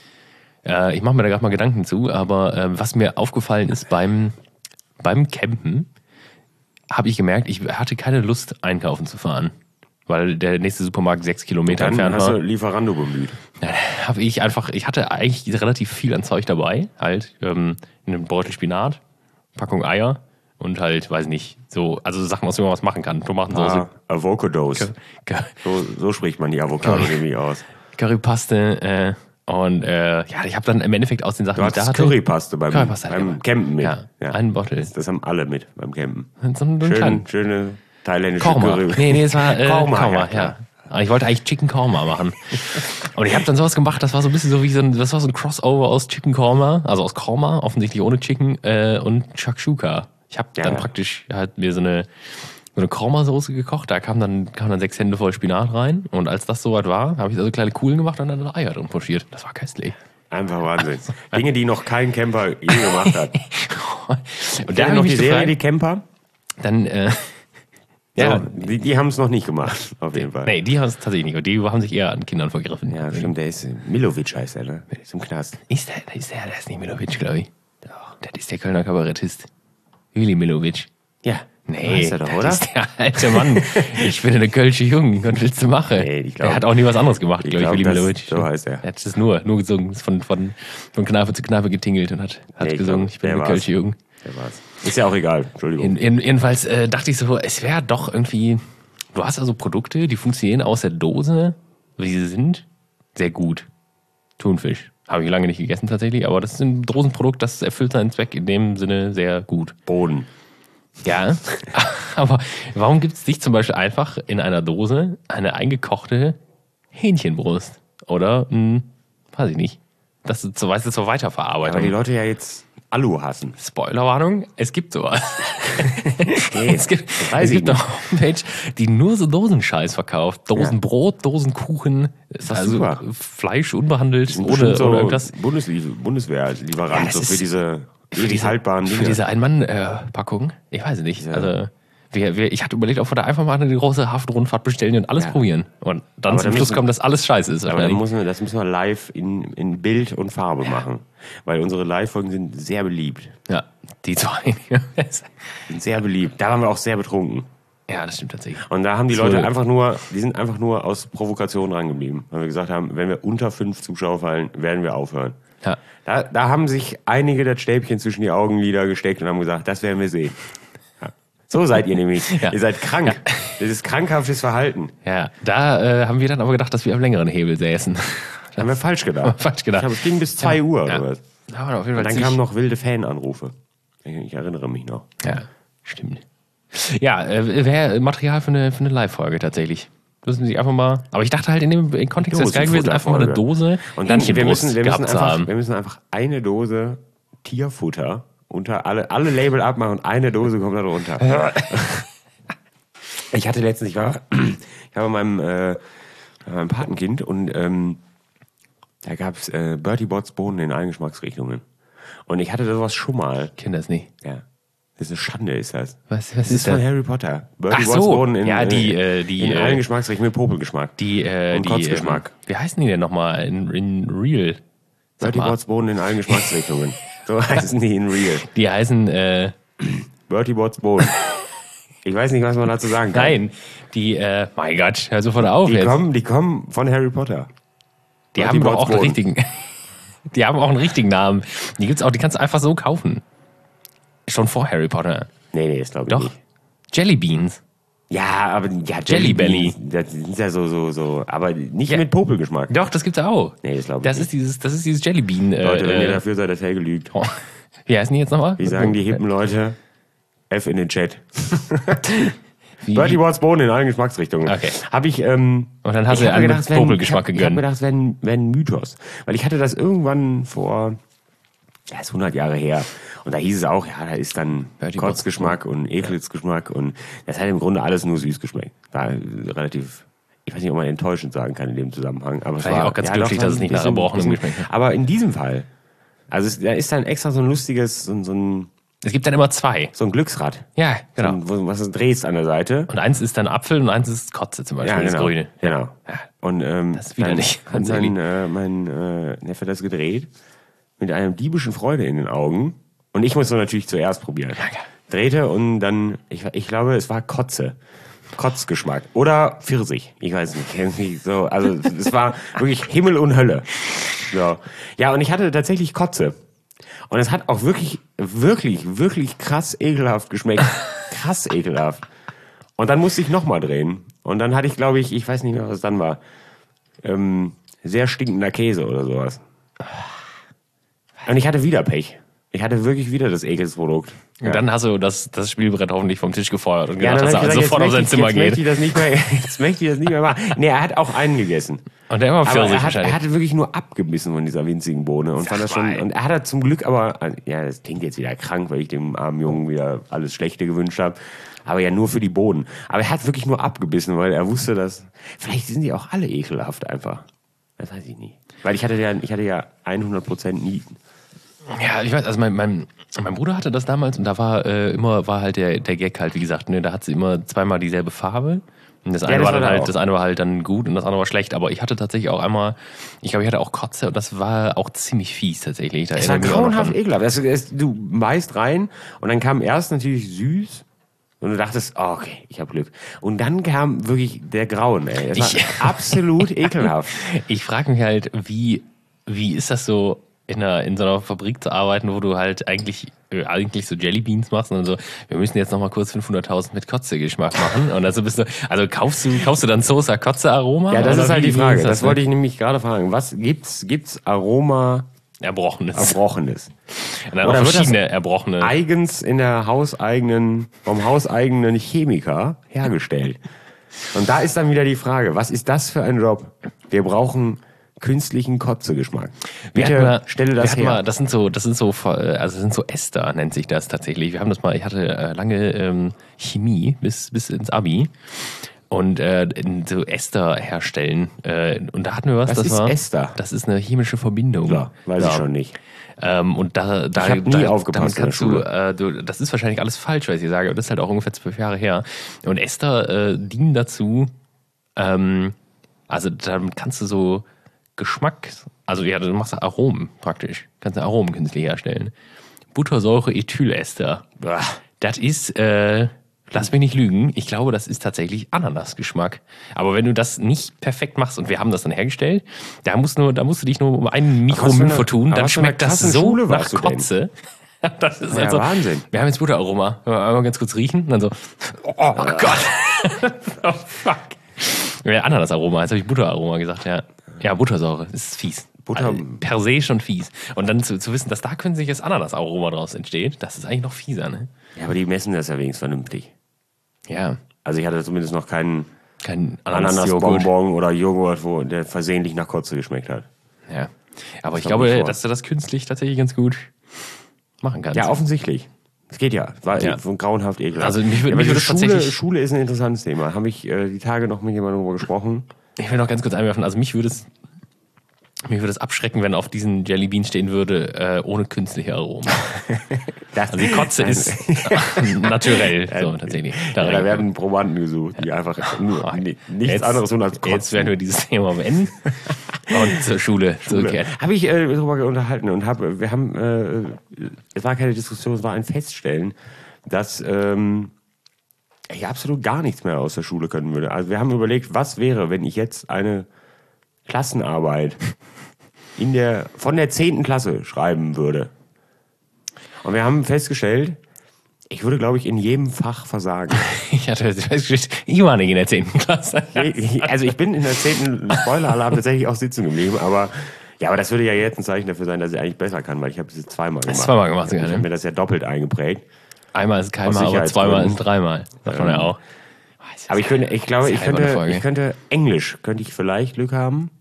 Äh, ich mache mir da gerade mal Gedanken zu, aber äh, was mir aufgefallen ist beim, beim Campen, habe ich gemerkt, ich hatte keine Lust, einkaufen zu fahren. Weil der nächste Supermarkt sechs Kilometer dann entfernt hast war. du Lieferando bemüht. Habe ich einfach, ich hatte eigentlich relativ viel an Zeug dabei. Halt, ähm, einen Beutel Spinat, Packung Eier und halt, weiß nicht, so, also Sachen, aus denen man was machen kann. Tomatensauce, Ah, Avocados. Cur- So, so spricht man die Avocado nämlich aus. Currypaste, äh, und äh, ja, ich habe dann im Endeffekt aus den Sachen, Du die ich da hattest hatte, Currypaste beim, Currypaste hatte ich beim immer. Campen mit. Ja, einen Bottle. Das, das haben alle mit beim Campen. So, so einen Schön, kleinen schöne thailändische Korma. Curry. Nee, nee, es war äh, Korma, Korma, ja, ja. klar. Aber ich wollte eigentlich Chicken Korma machen. Und ich habe dann sowas gemacht, das war so ein bisschen so wie so ein, das war so ein Crossover aus Chicken Korma, also aus Korma, offensichtlich ohne Chicken, äh, und Shakshuka. Ich habe Ja, dann ja. praktisch halt mir so eine, so eine Korma-Soße gekocht, da kam dann, kam dann sechs Hände voll Spinat rein. Und als das soweit war, habe ich also kleine Kugeln gemacht und dann da Eier drin pochiert. Das war köstlich. Einfach Wahnsinn. Dinge, die noch kein Camper je gemacht hat. Und Der hab noch ich die mich Serie, gefragt, die Camper? dann, äh, Ja. So, die die haben es noch nicht gemacht, auf jeden Fall. Nee, die haben es tatsächlich nicht. Und die haben sich eher an Kindern vergriffen. Ja, stimmt, der ist Milovic heißt er, ne? Der ist im Knast. Ist der, der ist der, der ist nicht Milovic, glaube ich. Doch. Das ist der Kölner Kabarettist. Willi Milovic. Ja. Nee, Heißt er doch, das oder? ist der alte Mann. Ich bin eine Kölsche Jung. Was willst du machen? Nee, ich glaub- der hat auch nie was anderes gemacht, ich glaube ich, glaub, Willi das- Milovic. so heißt er. Er hat es nur, nur gesungen, ist von, von, von Knabe zu Knabe getingelt und hat, hat Nee, ich gesungen, glaub, ich bin der eine war's. Kölsche Jung. Der war's. Ist ja auch egal, Entschuldigung. In, in, jedenfalls äh, dachte ich so, es wäre doch irgendwie, du hast also Produkte, die funktionieren aus der Dose, wie sie sind, sehr gut. Thunfisch. Habe ich lange nicht gegessen tatsächlich, aber das ist ein Dosenprodukt, das erfüllt seinen Zweck in dem Sinne sehr gut. Boden. Ja, aber warum gibt es nicht zum Beispiel einfach in einer Dose eine eingekochte Hähnchenbrust? Oder, hm, weiß ich nicht. Das ist so, weißt du, zur Weiterverarbeitung. Weil die Leute ja jetzt Alu hassen. Spoilerwarnung, es gibt sowas. Nee, es gibt, weiß es ich gibt eine Homepage, die nur so Dosenscheiß verkauft. Dosenbrot, Dosenkuchen, ist doch also super. Fleisch unbehandelt, Sind ohne, bestimmt so ohne irgendwas. Bundeslie- Bundeswehrlieferant, Ja, so es für ist- diese Für ewig diese, haltbaren für Dinge. diese Ein-Mann-Packung? Ich weiß es nicht. Also, wir, wir, ich hatte überlegt, ob wir da einfach mal eine große Hafenrundfahrt bestellen und alles Ja. probieren. Und dann Aber zum dann Schluss müssen- kommen, dass alles scheiße ist. Aber dann wahrscheinlich. müssen wir, das müssen wir live in, in Bild und Farbe machen. Weil unsere Live-Folgen sind sehr beliebt. Ja, die zwei. Sind sehr beliebt. Da waren wir auch sehr betrunken. Ja, das stimmt tatsächlich. Und da haben die So. Leute einfach nur, die sind einfach nur aus Provokation rangeblieben. Weil wir gesagt haben, wenn wir unter fünf Zuschauer fallen, werden wir aufhören. Ja. Da, da haben sich einige das Stäbchen zwischen die Augenlider gesteckt und haben gesagt, das werden wir sehen. Ja. So seid ihr nämlich. Ja. Ihr seid krank. Ja. Das ist krankhaftes Verhalten. Ja, da äh, haben wir dann aber gedacht, dass wir am längeren Hebel säßen. Haben wir falsch gedacht. Falsch gedacht. Ich glaube, es ging bis zwei Uhr Ja. oder was. Da waren auf jeden Fall Und dann ziemlich- kamen noch wilde Fananrufe. Ich, ich erinnere mich noch. Ja, stimmt. Ja, äh, wäre Material für eine, für eine Live-Folge tatsächlich. Müssen Sie einfach mal. Aber ich dachte halt in dem im Kontext wäre es geil gewesen, einfach mal eine Dose Und dann, wir Hähnchenbrust müssen, wir, müssen gehabt zu einfach, haben. wir müssen einfach eine Dose Tierfutter unter alle, alle Label abmachen und eine Dose kommt da drunter. Ich hatte letztens, ich war, ich war bei meinem, äh, bei meinem Patenkind und ähm, da gab es äh, Bertie Botts Bohnen in allen Geschmacksrichtungen. Und ich hatte sowas schon mal. Ich kenne das nicht. Ja. Das ist eine Schande, ist das. Was, was Das ist ist von das? Harry Potter. Bertie Ach Botts so. Bohnen in, Ja, die, äh, die, in äh, allen Geschmacksrichtungen mit Popelgeschmack. Die, äh, Und die, Kotzgeschmack. Ähm, wie heißen die denn nochmal in, in Real? Sag Bertie mal. Botts Bohnen in allen Geschmacksrichtungen. So heißen die in Real. Die heißen, äh, Bertie Botts Bohnen. Ich weiß nicht, was man dazu sagen kann. nein, die, äh, mein Gott, hör sofort auf Die jetzt. kommen, die kommen von Harry Potter. die Bertie haben doch Botts auch einen Bohnen. richtigen, die haben auch einen richtigen Namen. Die gibt's auch, die kannst du einfach so kaufen. Schon vor Harry Potter. Nee, nee, das glaube ich Doch. nicht. Jelly Beans. Ja, aber ja, Jelly Belly. Beans, Das sind ja so, so, so, aber nicht Ja. mit Popelgeschmack. Doch, das gibt's auch. Nee, das glaube ich Das nicht. ist dieses, das ist dieses Jelly Bean. Äh, Leute, wenn ihr äh, dafür seid, dass er gelügt. oh. Wie heißen die jetzt nochmal? Wie sagen die hippen Leute? F in den Chat. Wie, Bertie Botts Bohnen in allen Geschmacksrichtungen. Okay. Habe ich, ähm, Und dann hast ich du hab einen mir mit gedacht, wenn- Popelgeschmack ich hab, ich hab gegönnt. mir gedacht, es wäre ein, wär ein Mythos. Weil ich hatte das irgendwann vor, ja, ist hundert Jahre her. Und da hieß es auch, ja, da ist dann Bertie Botts Kotzgeschmack und Ekelsgeschmack und das hat im Grunde alles nur süß geschmeckt. War relativ, ich weiß nicht, ob man enttäuschend sagen kann in dem Zusammenhang. Aber es War ich war auch ganz ja, glücklich, doch, dass es ein nicht nach bisschen- Erbrochenem bisschen- geschmeckt hat. Aber in diesem Fall, also es, da ist dann extra so ein lustiges, so, ein- so ein, Es gibt dann immer zwei. so ein Glücksrad. Ja, genau. So ein, wo- was du drehst an der Seite. Und eins ist dann Apfel und eins ist Kotze zum Beispiel, das Grüne. Genau. Und ähm, Das ist widerlich. dann hat mein, äh, mein äh, Neffe das gedreht mit einer diebischen Freude in den Augen. Und ich musste natürlich zuerst probieren. klar. Drehte und dann, ich, ich glaube, es war Kotze. Kotzgeschmack. Oder Pfirsich. Ich weiß nicht. Irgendwie so. Also es war wirklich Himmel und Hölle. So. Ja, und ich hatte tatsächlich Kotze. Und es hat auch wirklich, wirklich, wirklich krass ekelhaft geschmeckt. Krass ekelhaft. Und dann musste ich nochmal drehen. Und dann hatte ich, glaube ich, ich weiß nicht mehr, was es dann war, ähm, sehr stinkender Käse oder sowas. Und ich hatte wieder Pech. Ich hatte wirklich wieder das Ekelsprodukt. Und dann hast du das, das Spielbrett hoffentlich vom Tisch gefeuert und gedacht, dann dass hab er ich gesagt, sofort auf jetzt sein möchte Zimmer ich, jetzt möchte geht. ich das nicht mehr, jetzt möchte ich das nicht mehr machen. Nee, er hat auch einen gegessen. Und der war Aber Pfirsich er, hat, wahrscheinlich. er hatte wirklich nur abgebissen von dieser winzigen Bohne und fand das schon. mal. Und er hat er zum Glück aber, ja, das klingt jetzt wieder krank, weil ich dem armen Jungen wieder alles Schlechte gewünscht habe. Aber ja nur für die Bohnen. Aber er hat wirklich nur abgebissen, weil er wusste, dass. Vielleicht sind die auch alle ekelhaft einfach. Das weiß ich nicht. Weil ich hatte ja, ich hatte ja hundert Prozent Nieten. Ja, ich weiß, also mein, mein, mein Bruder hatte das damals und da war äh, immer, war halt der, der Gag halt, wie gesagt, ne, da hat sie immer zweimal dieselbe Farbe. Und das eine, das war war dann da halt, auch. das eine war halt dann gut und das andere war schlecht. Aber ich hatte tatsächlich auch einmal, ich glaube, ich hatte auch Kotze und das war auch ziemlich fies tatsächlich. Da Es war erinnere ich mich auch noch grauenhaft dran. ekelhaft. Das, es, du beißt rein und dann kam erst natürlich süß und du dachtest, oh, okay, ich habe Glück. Und dann kam wirklich der Grauen, ey. Es war Ich- absolut ekelhaft. Ich frage mich halt, wie, wie ist das so, in, einer, in so einer Fabrik zu arbeiten, wo du halt eigentlich, äh, eigentlich so Jellybeans machst und so, wir müssen jetzt nochmal kurz fünfhunderttausend mit Kotze-Geschmack machen. Und also bist du, also kaufst du, kaufst du dann Soße Kotze-Aroma? Ja, das Oder ist halt wie- die wie Frage. ist Das ne? wollte ich nämlich gerade fragen. Was gibt's, gibt's Aroma Erbrochenes. Erbrochenes? Und dann Oder auch wird das verschiedene Erbrochene. Eigens in der hauseigenen, vom hauseigenen Chemiker hergestellt. Und da ist dann wieder die Frage, was ist das für ein Job? Wir brauchen künstlichen Kotzegeschmack. Wir Bitte hatten mal- stelle wir das hatten her. Mal, das sind so, das sind so, also das sind so Ester, nennt sich das tatsächlich. Wir haben das mal, ich hatte äh, lange ähm, Chemie bis, bis ins Abi und äh, in so Ester herstellen. Äh, und da hatten wir was, Was das ist war. Ester? Das ist eine chemische Verbindung. Ja, weiß ich schon nicht. Ähm, und da, da, Ich hab nie da, aufgepasst damit kannst in der du, äh, du, das ist wahrscheinlich alles falsch, was ich sage, aber das ist halt auch ungefähr zwölf Jahre her. Und Ester äh, dienen dazu, ähm, also damit kannst du so Geschmack, also ja, du machst Aromen praktisch, kannst du Aromen künstlich herstellen. Buttersäure Ethylester. Bah. Das ist, äh, lass mich nicht lügen, ich glaube, das ist tatsächlich Ananasgeschmack. Aber wenn du das nicht perfekt machst, und wir haben das dann hergestellt, da musst, nur, da musst du dich nur um einen Mikromüll eine- vertun, aber dann was für eine schmeckt das krasse so Schule nach warst du denn? Kotze. Das ist Ja, also, Wahnsinn. wir haben jetzt Butteraroma. Wollen wir einmal ganz kurz riechen? Und dann so, oh, Gott. Oh, fuck. Ja, Ananasaroma, jetzt habe ich Butteraroma gesagt, ja. Ja, Buttersäure, das ist fies. Butter- Also, per se schon fies. Und dann zu, zu wissen, dass da künstliches Ananasaroma draus entsteht, das ist eigentlich noch fieser, ne? Ja, aber die messen das ja wenigstens vernünftig. Ja. Also ich hatte zumindest noch keinen Kein Ananas-Joghurt. Ananasbonbon oder Joghurt, wo der versehentlich nach Kotze geschmeckt hat. Ja. Aber ich kommt nicht glaube, vor. dass du das künstlich tatsächlich ganz gut machen kannst. Ja, offensichtlich. Es geht ja. War Ja. von grauenhaft ekelhaft. Also mich würde- Ja, mich aber würde die es Schule, tatsächlich- Schule ist ein interessantes Thema. Habe ich äh, die Tage noch mit jemandem darüber gesprochen. Ich will noch ganz kurz einwerfen, also mich würde es mich würde es abschrecken, wenn auf diesen Jellybean stehen würde, äh, ohne künstliche Aromen. Das, Also die Kotze ist naturell, so tatsächlich. Ja, da rein- werden Probanden gesucht, die einfach nur, ni- nichts Jetzt- anderes tun als Jetzt kotzen. werden wir dieses Thema beenden und zur Schule zurückkehren. Habe ich äh, darüber unterhalten und hab, wir haben, äh, es war keine Diskussion, es war ein Feststellen, dass ähm, ich absolut gar nichts mehr aus der Schule können würde. Also wir haben überlegt, was wäre, wenn ich jetzt eine Klassenarbeit in der, von der zehnten Klasse schreiben würde. Und wir haben festgestellt, ich würde, glaube ich, in jedem Fach versagen. Ich hatte festgestellt, ich war nicht in der zehnten Klasse. Also ich bin in der zehnten Spoiler-Alarm tatsächlich auch sitzen geblieben, aber ja, aber das würde ja jetzt ein Zeichen dafür sein, dass ich eigentlich besser kann, weil ich habe das zweimal gemacht. zweimal gemacht sogar, Ich ne? habe mir das ja doppelt eingeprägt. Einmal ist Aus keinmal, aber Sicherheitsgründen. zweimal ist dreimal. Sagt man ja auch. Aber ich, könnte, ich glaube, Das ich ist halber eine könnte, Folge. ich könnte Englisch, könnte ich vielleicht Glück haben.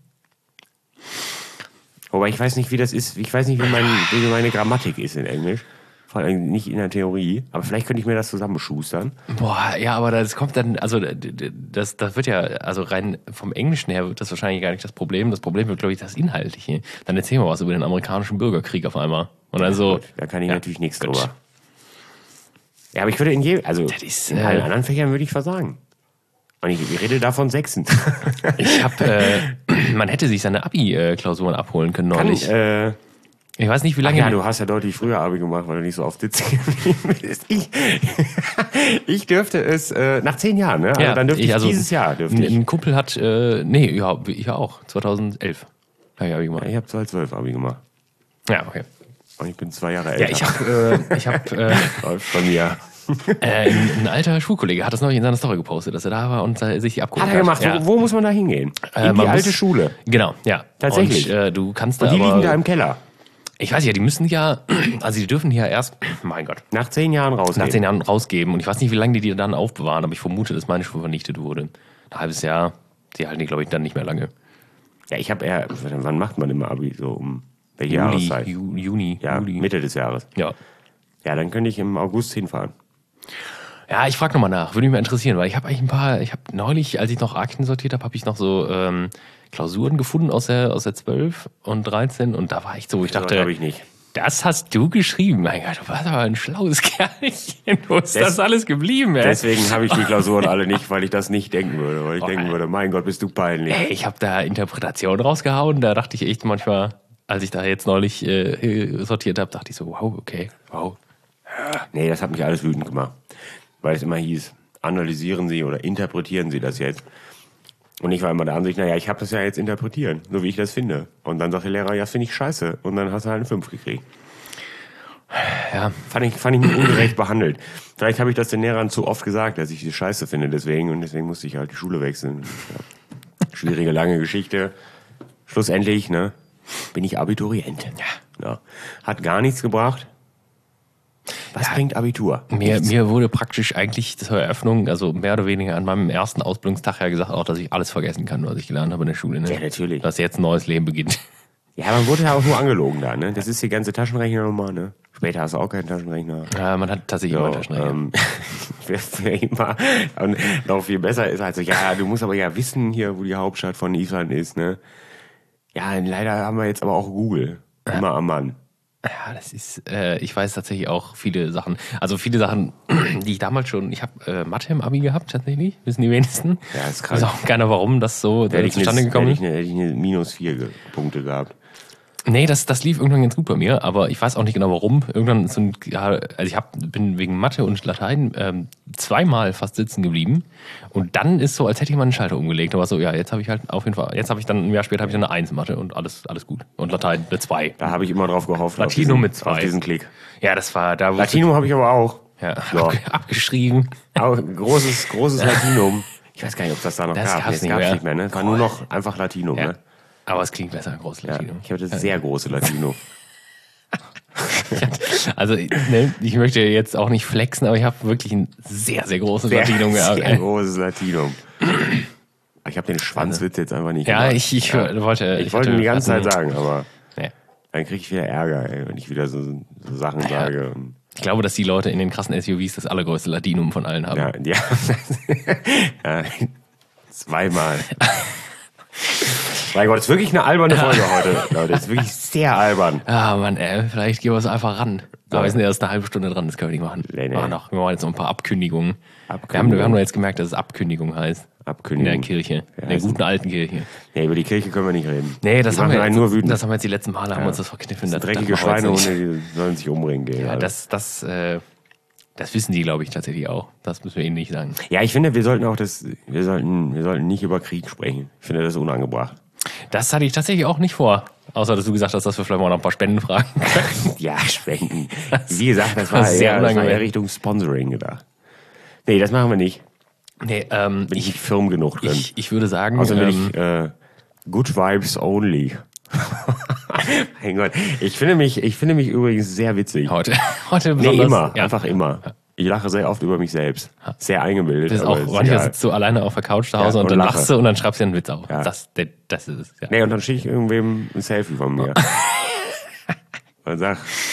Wobei ich weiß nicht, wie das ist. Ich weiß nicht, wie, mein, wie meine Grammatik ist in Englisch. Vor allem nicht in der Theorie. Aber vielleicht könnte ich mir das zusammenschustern. Boah, ja, aber das kommt dann, also das, das wird ja, also rein vom Englischen her wird das wahrscheinlich gar nicht das Problem. Das Problem wird, glaube ich, das Inhaltliche. Dann erzähl mal was über den amerikanischen Bürgerkrieg auf einmal. Und dann so, Da kann ich ja, natürlich nichts gut. drüber. Ja, aber ich würde in jedem, also ist, in äh, allen anderen Fächern würde ich versagen. Und ich, ich rede davon Sechsen. Ich habe, äh, man hätte sich seine Abi-Klausuren abholen können Kann neulich. ich, äh, Ich weiß nicht, wie Ach lange. ja, du hast ja deutlich früher Abi gemacht, weil du nicht so oft sitzen geblieben bist. Ich, ich dürfte es äh, nach zehn Jahren, ne? Also Ja, dann dürfte ich, ich- also, dieses Jahr dürfte ein, ich. ein Kumpel hat, äh, nee, ja, ich auch, zweitausendelf. Ja, ja, wie gemacht. Ich habe zweitausendzwölf Abi gemacht. Ja, okay. Und ich bin zwei Jahre älter. Ja, ich habe, äh, ich habe, äh, Läuft bei mir. äh, ein, ein alter Schulkollege hat das neulich in seiner Story gepostet, dass er da war und äh, sich die abgeholt Hat er gemacht. Ja. Wo, wo muss man da hingehen? Äh, In die man alte muss- Schule. Genau, ja. Tatsächlich? Und, äh, du kannst da Und die aber, liegen da im Keller. ich weiß ja, die müssen ja, also die dürfen ja erst, mein Gott, Nach zehn Jahren rausgehen. nach zehn Jahren rausgeben. Und ich weiß nicht, wie lange die die dann aufbewahren, aber ich vermute, dass meine Schule vernichtet wurde. Ein halbes Jahr, die halten die, glaube ich, dann nicht mehr lange. Ja, ich habe eher. Wann macht man immer Abi? So um welche Juli, Jahreszeit? Ju, Juni, Ja, Juli. Mitte des Jahres. Ja. Ja, dann könnte ich im August hinfahren. Ja, ich frage nochmal nach, würde mich mal interessieren, weil ich habe eigentlich ein paar, ich habe neulich, als ich noch Akten sortiert habe, habe ich noch so ähm, Klausuren gefunden aus der, aus der zwölf und dreizehn und da war ich so, wo ich Das dachte, glaube ich nicht. Das hast du geschrieben. Mein Gott, du warst aber ein schlaues Kerlchen. Wo ist Des- das alles geblieben, ey? Deswegen habe ich die Klausuren alle nicht, weil ich das nicht denken würde. Weil ich Oh, denken Alter. würde, mein Gott, bist du peinlich. Ey, ich habe da Interpretation rausgehauen. Da dachte ich echt manchmal, als ich da jetzt neulich äh, sortiert habe, dachte ich so, wow, okay, wow. Nee, das hat mich alles wütend gemacht. Weil es immer hieß, analysieren Sie oder interpretieren Sie das jetzt. Und ich war immer der Ansicht, naja, ich habe das ja jetzt interpretieren, so wie ich das finde. Und dann sagt der Lehrer, ja, das finde ich scheiße. Und dann hast du halt eine fünf gekriegt. Ja, Fand ich, fand ich nicht ungerecht behandelt. Vielleicht habe ich das den Lehrern zu oft gesagt, dass ich die scheiße finde deswegen. Und deswegen musste ich halt die Schule wechseln. Ja. Schwierige, lange Geschichte. Schlussendlich, ne, bin ich Abiturient. Ja. Ja. Hat gar nichts gebracht. Was Ja. bringt Abitur? mir, mir wurde praktisch eigentlich zur Eröffnung, also mehr oder weniger an meinem ersten Ausbildungstag ja gesagt, auch, dass ich alles vergessen kann, was ich gelernt habe in der Schule. Ne? Ja, natürlich. Dass jetzt ein neues Leben beginnt. Ja, man wurde ja auch nur angelogen da, ne? Das ist die ganze Taschenrechner-Nummer, ne? Später hast du auch keinen Taschenrechner. Ja, man hat tatsächlich immer Taschenrechner. ähm, wer, wer immer und noch viel besser ist, also ja, du musst aber ja wissen hier, wo die Hauptstadt von Island ist, ne? Ja, leider haben wir jetzt aber auch Google. Immer am Mann. Ja, das ist, äh, ich weiß tatsächlich auch viele Sachen. Also viele Sachen, die ich damals schon, ich habe äh, Mathe im Abi gehabt tatsächlich, wissen die wenigsten. Ja, ist Ich krass. weiß auch keiner, warum das so Hätte äh, ich, zustande eine, gekommen hätte ist. ich, eine, hätte ich eine minus vier ge- Punkte gehabt. Nee, das, das lief irgendwann ganz gut bei mir, aber ich weiß auch nicht genau warum. Irgendwann sind, ja, also ich hab, bin wegen Mathe und Latein ähm, zweimal fast sitzen geblieben. Und dann ist so, als hätte ich mal einen Schalter umgelegt. Aber so, ja, jetzt habe ich halt auf jeden Fall, jetzt habe ich dann, ein Jahr später habe ich dann eine eins in Mathe und alles, alles gut. Und Latein eine zwei. Da habe ich immer drauf gehofft. auf Latino diesen, mit zwei. Auf diesen Klick. Ja, das war da. wusste Latino habe ich aber auch. ich- Ja, Ja. ab, abgeschrieben. Auch ein großes, großes Latinum. Ich weiß gar nicht, ob das da noch Das gab. gab's Nee, nicht mehr. nicht mehr, ne? Es war nur noch einfach Latinum, Ja. ne? Aber es klingt besser, groß Ja, Latino. ich hatte sehr große Latino. Also, ne, ich möchte jetzt auch nicht flexen, aber ich habe wirklich ein sehr, sehr großes Latino gehabt. Sehr ey. großes Latinum. Ich habe den Schwanzwitz jetzt einfach nicht Ja, gemacht. ich, ich wollte. Ich wollte ihn die ganze Zeit sagen, aber Nee. dann kriege ich wieder Ärger, ey, wenn ich wieder so, so Sachen sage. Und, Ich glaube, dass die Leute in den krassen S U Vs das allergrößte Latinum von allen haben. ja, ja. ja, zweimal. Mein Gott, das ist wirklich eine alberne Folge heute, Leute. Das ist wirklich sehr albern. Ah, Mann, ey, vielleicht gehen wir es einfach ran. Aber wir sind erst eine halbe Stunde dran, das können wir nicht machen. Nee, nee. Ah, noch, wir machen jetzt noch ein paar Abkündigungen. Abkündigung. Wir haben, wir haben nur jetzt gemerkt, dass es Abkündigung heißt. Abkündigung. In der Kirche. in der ist guten alten Kirche. Nee, über die Kirche können wir nicht reden. Nee, das die haben, machen wir einen jetzt, nur wütend. das haben wir jetzt die letzten Male, haben wir uns das verkniffen. Das, Dreckige das machen wir jetzt nicht. Schweinehunde, die sollen sich umbringen gehen. Ja, Alter. das, das, äh, das wissen die, glaube ich, tatsächlich auch. Das müssen wir ihnen nicht sagen. Ja, ich finde, wir sollten auch das, wir sollten, wir sollten nicht über Krieg sprechen. Ich finde das unangebracht. Das hatte ich tatsächlich auch nicht vor. Außer, dass du gesagt hast, dass wir vielleicht mal noch ein paar Spenden fragen können. Ja, Spenden. Wie gesagt, das war, das ist sehr eher, das war unangenehm. eher Richtung Sponsoring gedacht. Nee, das machen wir nicht. Nee, ähm, Bin ich ich, nicht firm genug drin. ich, ich würde sagen, Außerdem bin ähm, ich äh, Good Vibes Only. Mein Gott. Ich finde mich, ich finde mich übrigens sehr witzig. heute, heute Nee, besonders, immer. ja. Einfach immer. Ich lache sehr oft über mich selbst. Sehr eingebildet. Das ist aber auch, ist manchmal egal. sitzt du alleine auf der Couch zu Hause Ja, und, und dann lache. lachst du und dann schreibst du einen Witz auf. Ja. Das, das, das ist es. Ja. Nee, und dann schicke ich irgendwem ein Selfie von mir. Und sag,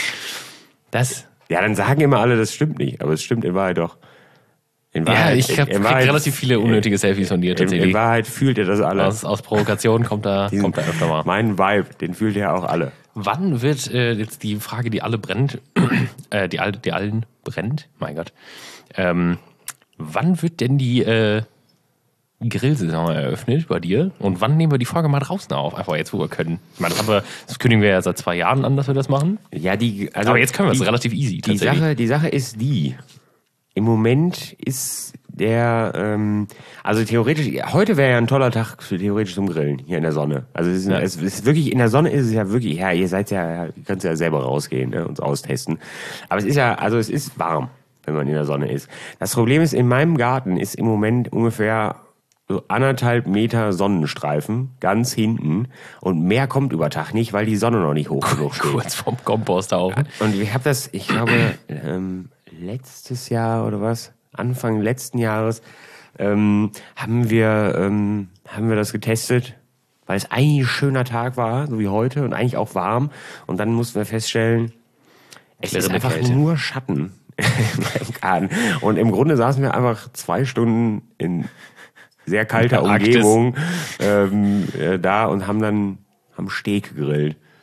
Das, ja, dann sagen immer alle, das stimmt nicht. Aber es stimmt in Wahrheit doch. In ja, Wahrheit, ich habe in Wahrheit- relativ viele unnötige Selfies von dir In, in tatsächlich. Wahrheit fühlt ihr das alle. Aus, aus Provokation kommt da, Diesen- kommt da öfter mal. Mein Vibe, den fühlt ihr auch alle. Wann wird äh, jetzt die Frage, die alle brennt, äh, die, all, die allen brennt, mein Gott, ähm, wann wird denn die äh, Grillsaison eröffnet bei dir? Und wann nehmen wir die Folge mal draußen auf? Einfach jetzt, wo wir können. Ich meine, das, haben wir, das kündigen wir ja seit zwei Jahren an, dass wir das machen. Ja, die, also Aber jetzt können wir es die, relativ easy. Die tatsächlich. Sache, die Sache ist die. Im Moment ist der, ähm, also theoretisch, heute wäre ja ein toller Tag für theoretisch zum Grillen hier in der Sonne. Also es ist, Ja. es ist wirklich, in der Sonne ist es ja wirklich, ja, ihr seid ja, ihr könnt ja selber rausgehen, ne, und austesten. Aber es ist ja, also es ist warm, wenn man in der Sonne ist. Das Problem ist, in meinem Garten ist im Moment ungefähr so anderthalb Meter Sonnenstreifen, ganz hinten. Und mehr kommt über Tag nicht, weil die Sonne noch nicht hoch genug steht. Kurz vorm Kompost auch. Und ich habe das, ich glaube, ähm, letztes Jahr oder was, Anfang letzten Jahres, ähm, haben wir ähm, haben wir das getestet, weil es eigentlich ein schöner Tag war, so wie heute, und eigentlich auch warm. Und dann mussten wir feststellen, es ist Klirrende einfach Kälte. nur Schatten im Garten. Und im Grunde saßen wir einfach zwei Stunden in sehr kalter Arktis. Umgebung ähm, äh, da und haben dann am Steg gegrillt.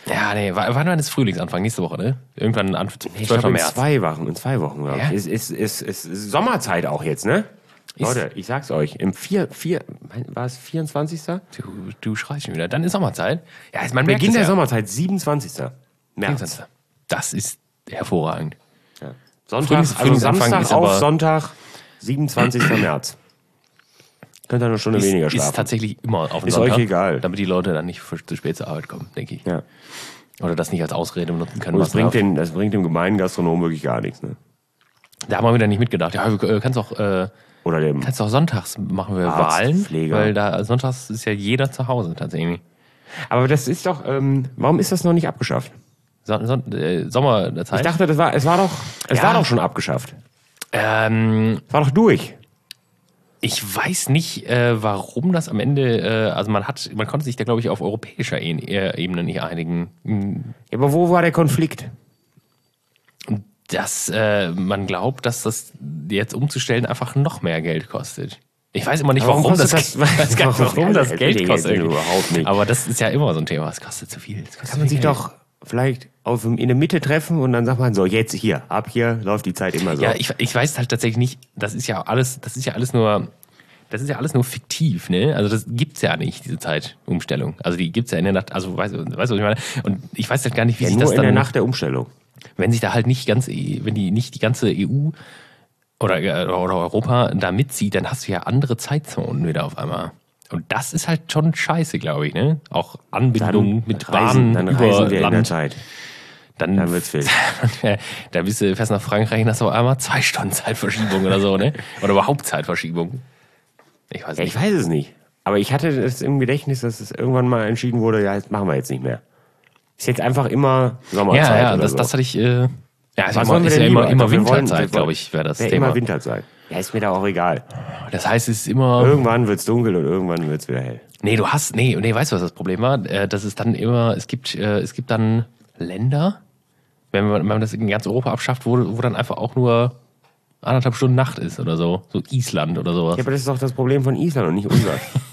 Ja, nee, wann war das Frühlingsanfang? Nächste Woche, ne? Irgendwann Anfang Ich zwölften glaube, in März. zwei Wochen, in zwei Wochen, glaube Ja? ich. Es ist, ist, ist, ist Sommerzeit auch jetzt, ne? Leute, ich sag's euch, im vier, vier, war es vierundzwanzigsten? Du, du schreist schon wieder. Dann ist Sommerzeit. Ja, man merkt Beginn es der ja. Sommerzeit, siebenundzwanzigsten März. Das ist hervorragend. Ja. Sonntag, Frühlings- also Frühlingsanfang Samstag ist auf aber- Sonntag, siebenundzwanzigsten März. Könnt ihr eine Stunde weniger Ist, schlafen. ist tatsächlich immer auf den Ist Sonntag, euch egal. damit die Leute dann nicht zu spät zur Arbeit kommen, denke ich. Ja. Oder das nicht als Ausrede benutzen können. Und das was bringt, darf. den, das bringt dem gemeinen Gastronomen wirklich gar nichts. Ne? Da haben wir wieder nicht mitgedacht. Ja, du äh, kannst auch, äh, Oder dem kannst auch sonntags machen wir Arzt, Wahlen, Pfleger. weil da sonntags ist ja jeder zu Hause tatsächlich. Aber das ist doch, ähm, warum ist das noch nicht abgeschafft? Son Son äh, Sommerzeit. Ich dachte, das war, es war doch, es Ja. war doch schon abgeschafft. ähm, Es war doch durch. Ich weiß nicht, äh, warum das am Ende, äh, also man hat, man konnte sich da, glaube ich, auf europäischer e äh, Ebene nicht einigen. Ja, aber wo war der Konflikt? Dass äh, man glaubt, dass das jetzt umzustellen einfach noch mehr Geld kostet. Ich weiß immer nicht, Warum warum, das, kostet das- ich weiß gar nicht, warum das Das Geld will ich kostet. jetzt überhaupt nicht. Aber das ist ja immer so ein Thema. Es kostet zu viel. Es kostet Kann man viel sich Geld. doch vielleicht auf, in der Mitte treffen und dann sagt man so, jetzt hier, ab hier läuft die Zeit immer so. Ja, ich, ich weiß halt tatsächlich nicht, das ist ja alles, das ist ja alles nur, das ist ja alles nur fiktiv, ne? Also das gibt's ja nicht, diese Zeitumstellung. Also die gibt's ja in der Nacht, also weißt du, weißt du, was ich meine? Und ich weiß halt gar nicht, wie Ja, sich nur das in dann, der Nacht der Umstellung. wenn sich da halt nicht ganz, wenn die nicht die ganze E U oder, oder Europa da mitzieht, dann hast du ja andere Zeitzonen wieder auf einmal. Und das ist halt schon scheiße, glaube ich, ne? Auch Anbindung mit reisen, Bahnen dann über reisen wir in der Land. Zeit. Dann, Dann wird's wild. da bist du fest nach Frankreich und hast auf einmal zwei Stunden Zeitverschiebung oder so, ne? Oder überhaupt Zeitverschiebung. Ich weiß Ja, nicht. ich weiß es nicht. Aber ich hatte es im Gedächtnis, dass es irgendwann mal entschieden wurde, ja, das machen wir jetzt nicht mehr. Ist jetzt einfach immer Sommerzeit Ja, ja, oder das, so. das hatte ich. Äh, ja, ist ja Was immer, wollen wir ist denn ja lieber, immer, immer Alter? Wir wollen- Winterzeit, wir wollen- glaube ich, wäre das Ja, Thema. immer Winterzeit. Ja, ist mir da auch egal. Das heißt, es ist immer. Irgendwann wird's dunkel und irgendwann wird's wieder hell. Nee, du hast. Nee, nee, weißt du, was das Problem war? Äh, Das ist dann immer. Es gibt, äh, es gibt dann Länder, wenn man, wenn man das in ganz Europa abschafft, wo, wo dann einfach auch nur anderthalb Stunden Nacht ist oder so. So Island oder sowas. Ja, aber das ist doch das Problem von Island und nicht unser.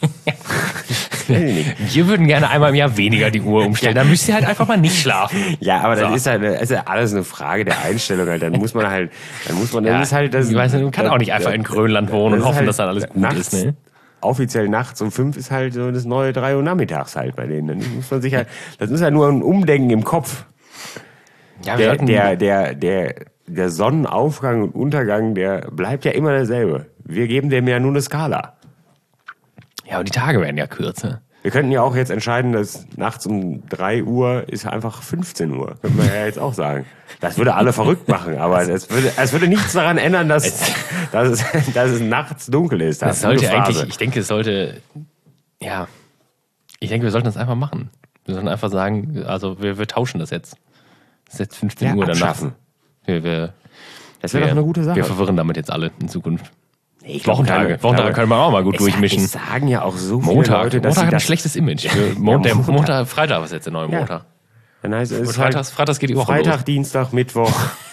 Weiß ich nicht. Wir würden gerne einmal im Jahr weniger die Uhr umstellen. Dann müsst ihr halt einfach mal nicht schlafen. Ja, aber das So. ist halt, das ist ja alles eine Frage der Einstellung. Halt. Dann muss man halt, dann muss man, das Ja, ist halt, das, ich weiß nicht, man kann auch nicht einfach in Grönland wohnen und ist hoffen, halt dass dann alles gut nachts, ist. Ne? Offiziell nachts um fünf ist halt so das neue drei Uhr nachmittags halt bei denen. Dann muss man sich halt, das ist ja nur ein Umdenken im Kopf. Ja, wir Der, sollten- der, der, der, der Sonnenaufgang und Untergang, der bleibt ja immer derselbe. Wir geben dem ja nur eine Skala. ja, aber die Tage werden ja kürzer. Wir könnten ja auch jetzt entscheiden, dass nachts um drei Uhr ist einfach fünfzehn Uhr. Könnte man ja jetzt auch sagen. Das würde alle verrückt machen, aber es würde, es würde nichts daran ändern, dass, dass, es, dass es nachts dunkel ist. Das sollte eigentlich, ich denke, es sollte, ja, ich denke, wir sollten das einfach machen. Wir sollten einfach sagen, also wir, wir tauschen das jetzt. Es ist jetzt fünfzehn Ja, Uhr dann nachts. abschaffen. Wir, wir, Das wäre doch eine gute Sache. Wir verwirren damit jetzt alle in Zukunft. Ich glaub, Wochentage. keine- Wochentage aber können wir auch mal gut es, durchmischen. Es sagen ja auch so viele Montag. Leute, dass Montag sie hat ein das, schlechtes Image. Wir- Mon der Montag. Montag, Freitag ist jetzt der neue Ja. Montag. Dann heißt es Und ist Freitags, halt Freitags geht die Woche Freitag, los. Dienstag, Mittwoch,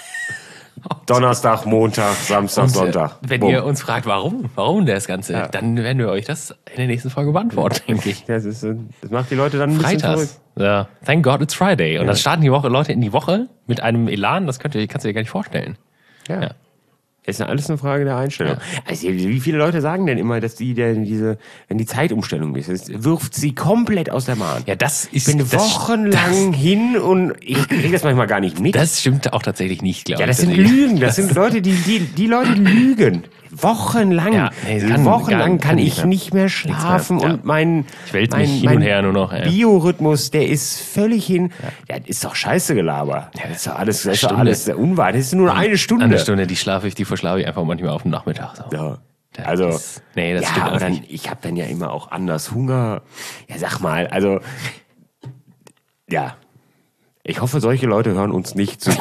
Donnerstag, Montag, Samstag, Und, äh, Sonntag. Wenn Bumm. ihr uns fragt, warum, warum das Ganze, Ja. dann werden wir euch das in der nächsten Folge beantworten, denke ich. das, ist, äh, das macht die Leute dann ein bisschen verrückt. Freitags. Ja. Thank God it's Friday. Und dann starten die Woche, Leute in die Woche mit einem Elan, das könnt ihr, kannst du dir gar nicht vorstellen. Ja. Ja. Ist ja alles eine Frage der Einstellung. Also, wie viele Leute sagen denn immer, dass die, der, diese, wenn die Zeitumstellung ist, es wirft sie komplett aus der Bahn. Ja, das ist Ich bin das, wochenlang hin und ich kriege das manchmal gar nicht mit. Das stimmt auch tatsächlich nicht, glaube ja, ich. das sind Deswegen- Lügen. Das sind Leute, die, die, die Leute lügen. Wochenlang. Ja, nee, kann- Wochenlang kann- kann, kann ich nicht mehr. nicht mehr schlafen mehr, ja. und mein, Ich wälze mein, mich hin mein und her nur noch, ey. Biorhythmus, der ist völlig hin. Ja, das ist doch scheiße Gelaber. Das ist doch alles, das ist doch Stunde. alles Unwahr. Das ist nur eine Stunde. Eine Stunde, die schlafe ich, die verschlafe ich einfach manchmal auf den Nachmittag. So. Ja. Das Also, ist- nee, das ja, stimmt aber alles dann, nicht. ich habe dann ja immer auch anders Hunger. Ja, sag mal, also, ja. Ich hoffe, solche Leute hören uns nicht zu.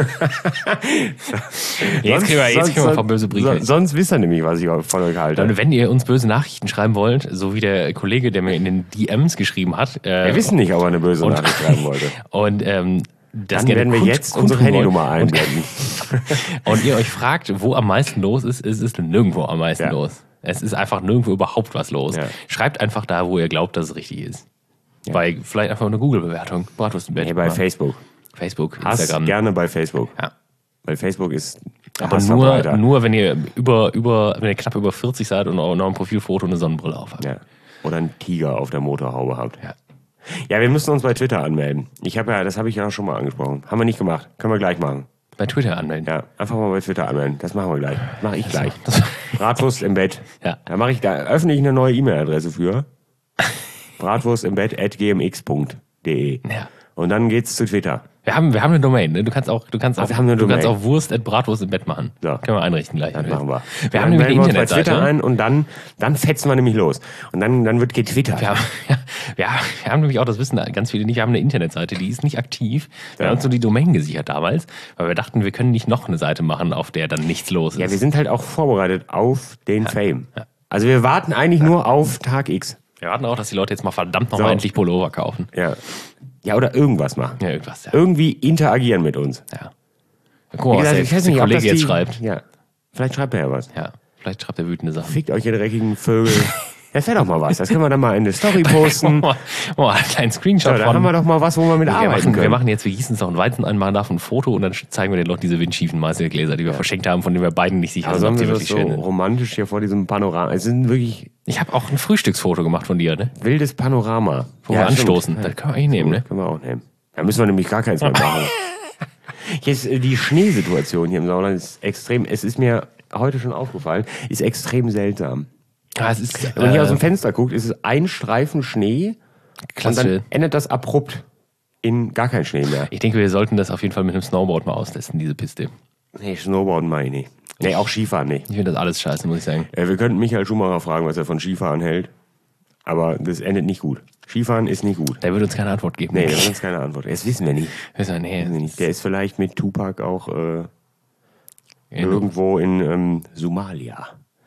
Jetzt kriegen wir, jetzt kriegen wir ein paar böse Briefe. so- Sonst wisst ihr nämlich, was ich von euch halte. Und wenn ihr uns böse Nachrichten schreiben wollt, so wie der Kollege, der mir in den D Ms geschrieben hat, äh, Wir wissen nicht, ob er eine böse Nachricht schreiben wollte. und ähm, das Dann gerne werden wir kund- jetzt kundtun unsere Handynummer wollt und, einblenden. und ihr euch fragt, wo am meisten los ist, ist es nirgendwo am meisten Ja. los. Es ist einfach nirgendwo überhaupt was los. Ja. Schreibt einfach da, wo ihr glaubt, dass es richtig ist. Ja. Bei vielleicht einfach eine Google-Bewertung. Bratwurst im Bett. Nee, bei ja. Facebook. Facebook, Hass Instagram. gerne bei Facebook. Ja. Weil Facebook ist Aber nur, nur wenn ihr über, über, wenn ihr knapp über vierzig seid und auch noch ein Profilfoto und eine Sonnenbrille auf habt. Ja. Oder einen Tiger auf der Motorhaube habt. Ja. Ja, wir müssen uns bei Twitter anmelden. Ich habe ja, das habe ich ja schon mal angesprochen. Haben wir nicht gemacht. Können wir gleich machen. Bei Twitter anmelden. Ja, einfach mal bei Twitter anmelden. Das machen wir gleich. Mache ich gleich. Bratwurst im Bett. Ja. Da mache ich, da öffne ich eine neue E-Mail-Adresse für. Bratwurst im Bett at g m x punkt d e. Ja. Und dann geht's zu Twitter. Wir haben, wir haben eine Domain, ne? Du kannst auch, du kannst auch, wir haben eine du kannst Domain. auch Wurst at Bratwurst im Bett machen. So. Können wir einrichten gleich. Das machen wir. Wir dann haben nämlich eine melden wir uns bei Internetseite. Twitter ein und dann, dann fetzen wir nämlich los. Und dann, dann wird getwittert. Wir haben, ja, wir, haben, wir haben nämlich auch, das wissen ganz viele nicht, wir haben eine Internetseite, die ist nicht aktiv. Wir Ja. haben uns nur die Domain gesichert damals, weil wir dachten, wir können nicht noch eine Seite machen, auf der dann nichts los ist. Ja, wir sind halt auch vorbereitet auf den Fame. Also wir warten eigentlich nur auf Tag X. Wir warten auch, dass die Leute jetzt mal verdammt nochmal So. endlich Pullover kaufen. Ja. Ja, oder irgendwas machen. Ja, irgendwas, ja. Irgendwie interagieren mit uns. ja. Guck mal, was der, ich weiß der nicht, ob Kollege das jetzt die- schreibt. Ja. Vielleicht schreibt er ja was. Ja, vielleicht schreibt er wütende Sachen. Fickt euch, ihr dreckigen Vögel. Ja, wäre doch mal was. Das können wir dann mal in eine Story posten. Oh, oh, einen kleinen Screenshot Ja, da von. haben wir doch mal was, wo wir mit wir, arbeiten machen, können. wir machen jetzt, wir gießen uns noch einen Weizen ein, machen davon ein Foto und dann zeigen wir den Leuten diese windschiefen Meißelgläser, die wir verschenkt haben, von denen wir beiden nicht sicher also sind, ob haben die wir das wirklich so schön sind. romantisch hier vor diesem Panorama. Es sind wirklich Ich habe auch ein Frühstücksfoto gemacht von dir, ne? wildes Panorama. Wo wir anstoßen. stimmt. Das können wir eigentlich nehmen, ne? Können wir auch nehmen. Da müssen wir nämlich gar keins mehr machen. Jetzt, äh, die Schneesituation hier im Sauerland ist extrem, es ist mir heute schon aufgefallen, ist extrem seltsam. Ja, es ist, Wenn man hier äh, aus dem Fenster guckt, ist es ein Streifen Schnee und klasse. dann endet das abrupt in gar kein Schnee mehr. Ich denke, wir sollten das auf jeden Fall mit einem Snowboard mal austesten, diese Piste. Nee, Snowboarden mache ich nicht. Nee, auch Skifahren nicht. Ich finde das alles scheiße, muss ich sagen. Äh, wir könnten Michael Schumacher fragen, was er von Skifahren hält. Aber das endet nicht gut. Skifahren ist nicht gut. Der würde uns keine Antwort geben. Nee, der wird uns keine Antwort. Das wissen wir nicht. Wissen wir, nee. Wissen wir nicht. Der ist vielleicht mit Tupac auch äh, In- irgendwo in ähm, Somalia.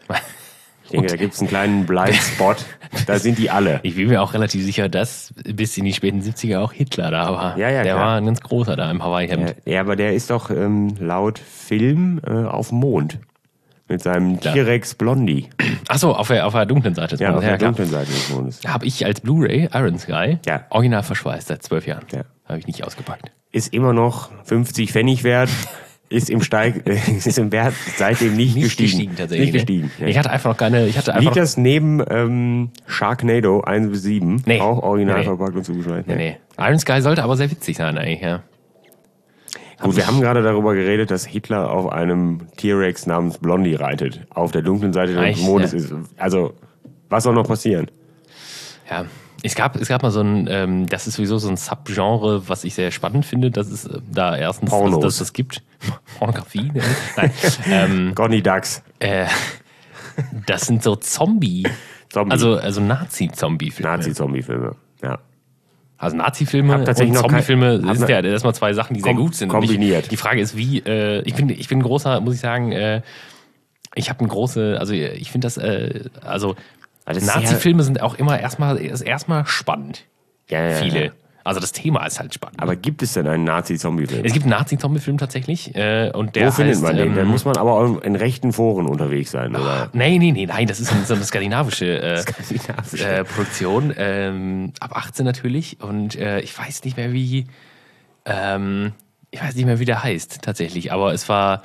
Ich denke, da gibt es einen kleinen Blindspot. Da sind die alle. Ich bin mir auch relativ sicher, dass bis in die späten siebziger auch Hitler da war. Ja, ja, der klar. war ein ganz großer da im Hawaii-Hemd. Ja, ja, aber der ist doch ähm, laut Film äh, auf dem Mond. Mit seinem Klar. T-Rex Blondie. Achso, auf der, auf der dunklen Seite des Ja, auf Mondes. der klar. dunklen Seite des Mondes. Habe ich als Blu-ray Iron Sky Ja. original verschweißt seit zwölf Jahren. Ja. Habe ich nicht ausgepackt. Ist immer noch fünfzig Pfennig wert. Ist im Steig, äh, ist im Wert seitdem nicht, gestiegen. tatsächlich. Nicht gestiegen. Ne? Ich hatte einfach noch keine. Ich hatte einfach Liegt noch, das neben ähm, Sharknado eins bis sieben? Nee. Auch original Nee. verpackt und zugeschneit? nee, nee. Iron Sky sollte aber sehr witzig sein eigentlich. Ja. Gut, wir haben gerade darüber geredet, dass Hitler auf einem T-Rex namens Blondie reitet. Auf der dunklen Seite des Echt, Mondes ja. ist. Also, was soll noch passieren? Ja, es gab, es gab mal so ein, ähm, das ist sowieso so ein Subgenre, was ich sehr spannend finde, dass es äh, da erstens, dass, Pornos. dass es das gibt. Pornografie? Ne? Nein. ähm, Conny Dax. äh, das sind so Zombie, Zombie. also, also Nazi-Zombie-Filme. Nazi-Zombie-Filme. Ja. Also Nazi-Filme und tatsächlich noch Zombie-Filme kein- hab sind ne- ja erstmal zwei Sachen, die sehr Kom- gut sind. kombiniert. Und ich, die Frage ist, wie, äh, ich bin, ich bin ein großer, muss ich sagen, äh, ich habe eine große, also ich finde das, äh, also Das ist Nazi-Filme sind auch immer erstmal, ist erstmal spannend. Ja, ja, ja, Viele. ja. Also das Thema ist halt spannend. Aber gibt es denn einen Nazi-Zombie-Film? Es gibt einen Nazi-Zombie-Film tatsächlich. Äh, und der Wo findet heißt, man den? ähm, Da muss man aber auch in rechten Foren unterwegs sein, oder? Nee, nee, nee, nein, das ist so eine, so eine skandinavische äh, Skandinavische. äh, Produktion. Ähm, ab achtzehn natürlich. Und äh, ich weiß nicht mehr, wie. Ähm, ich weiß nicht mehr, wie der heißt, tatsächlich. Aber es war.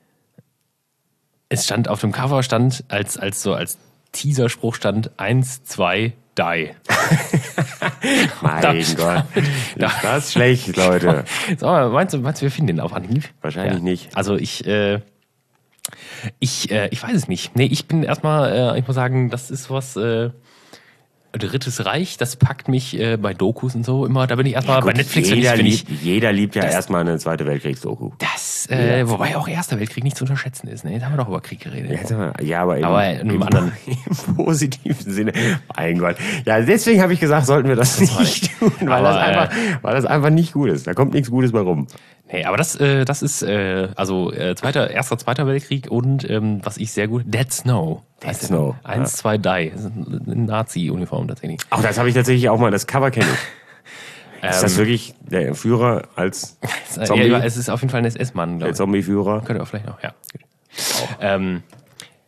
Es stand auf dem Cover, stand als, als so als Teaserspruch stand eins, zwei, die. Mein Da- Gott. da- Ist das schlecht, Leute? Sag mal, meinst du, meinst du, wir finden den auf Anhieb? Wahrscheinlich nicht. Also ich, äh, ich, äh, ich weiß es nicht. Nee, ich bin erstmal, äh, ich muss sagen, das ist was, äh, Drittes Reich, das packt mich äh, bei Dokus und so immer. Da bin ich erstmal bei Gut, Netflix, wenn ich, jeder, wenn ich liebt, jeder liebt ja das- erstmal eine Zweite Weltkriegsdoku. das, äh, wobei auch Erster Weltkrieg nicht zu unterschätzen ist. Ne? Jetzt haben wir doch über Krieg geredet. Ja, sag mal, ja, aber, im, Aber in einem im, anderen- im positiven Sinne. Mein Gott. Ja, deswegen habe ich gesagt, sollten wir das, nicht tun, weil Aber, das, einfach, weil das einfach nicht gut ist. Da kommt nichts Gutes bei rum. Nee, aber das, äh, das ist äh, also äh, zweiter, erster, zweiter Weltkrieg und ähm, was ich sehr gut, Dead Snow. Dead heißt der. Snow, Eins, ja. zwei, die. Das ist eine Nazi-Uniform tatsächlich. Auch das habe ich tatsächlich auch mal, das Cover kenne ich. Ist das wirklich der Führer als Zombie? Ja, es ist auf jeden Fall ein S S-Mann, glaube Der ich. Zombie-Führer? Könnte auch vielleicht noch, ja. Ähm,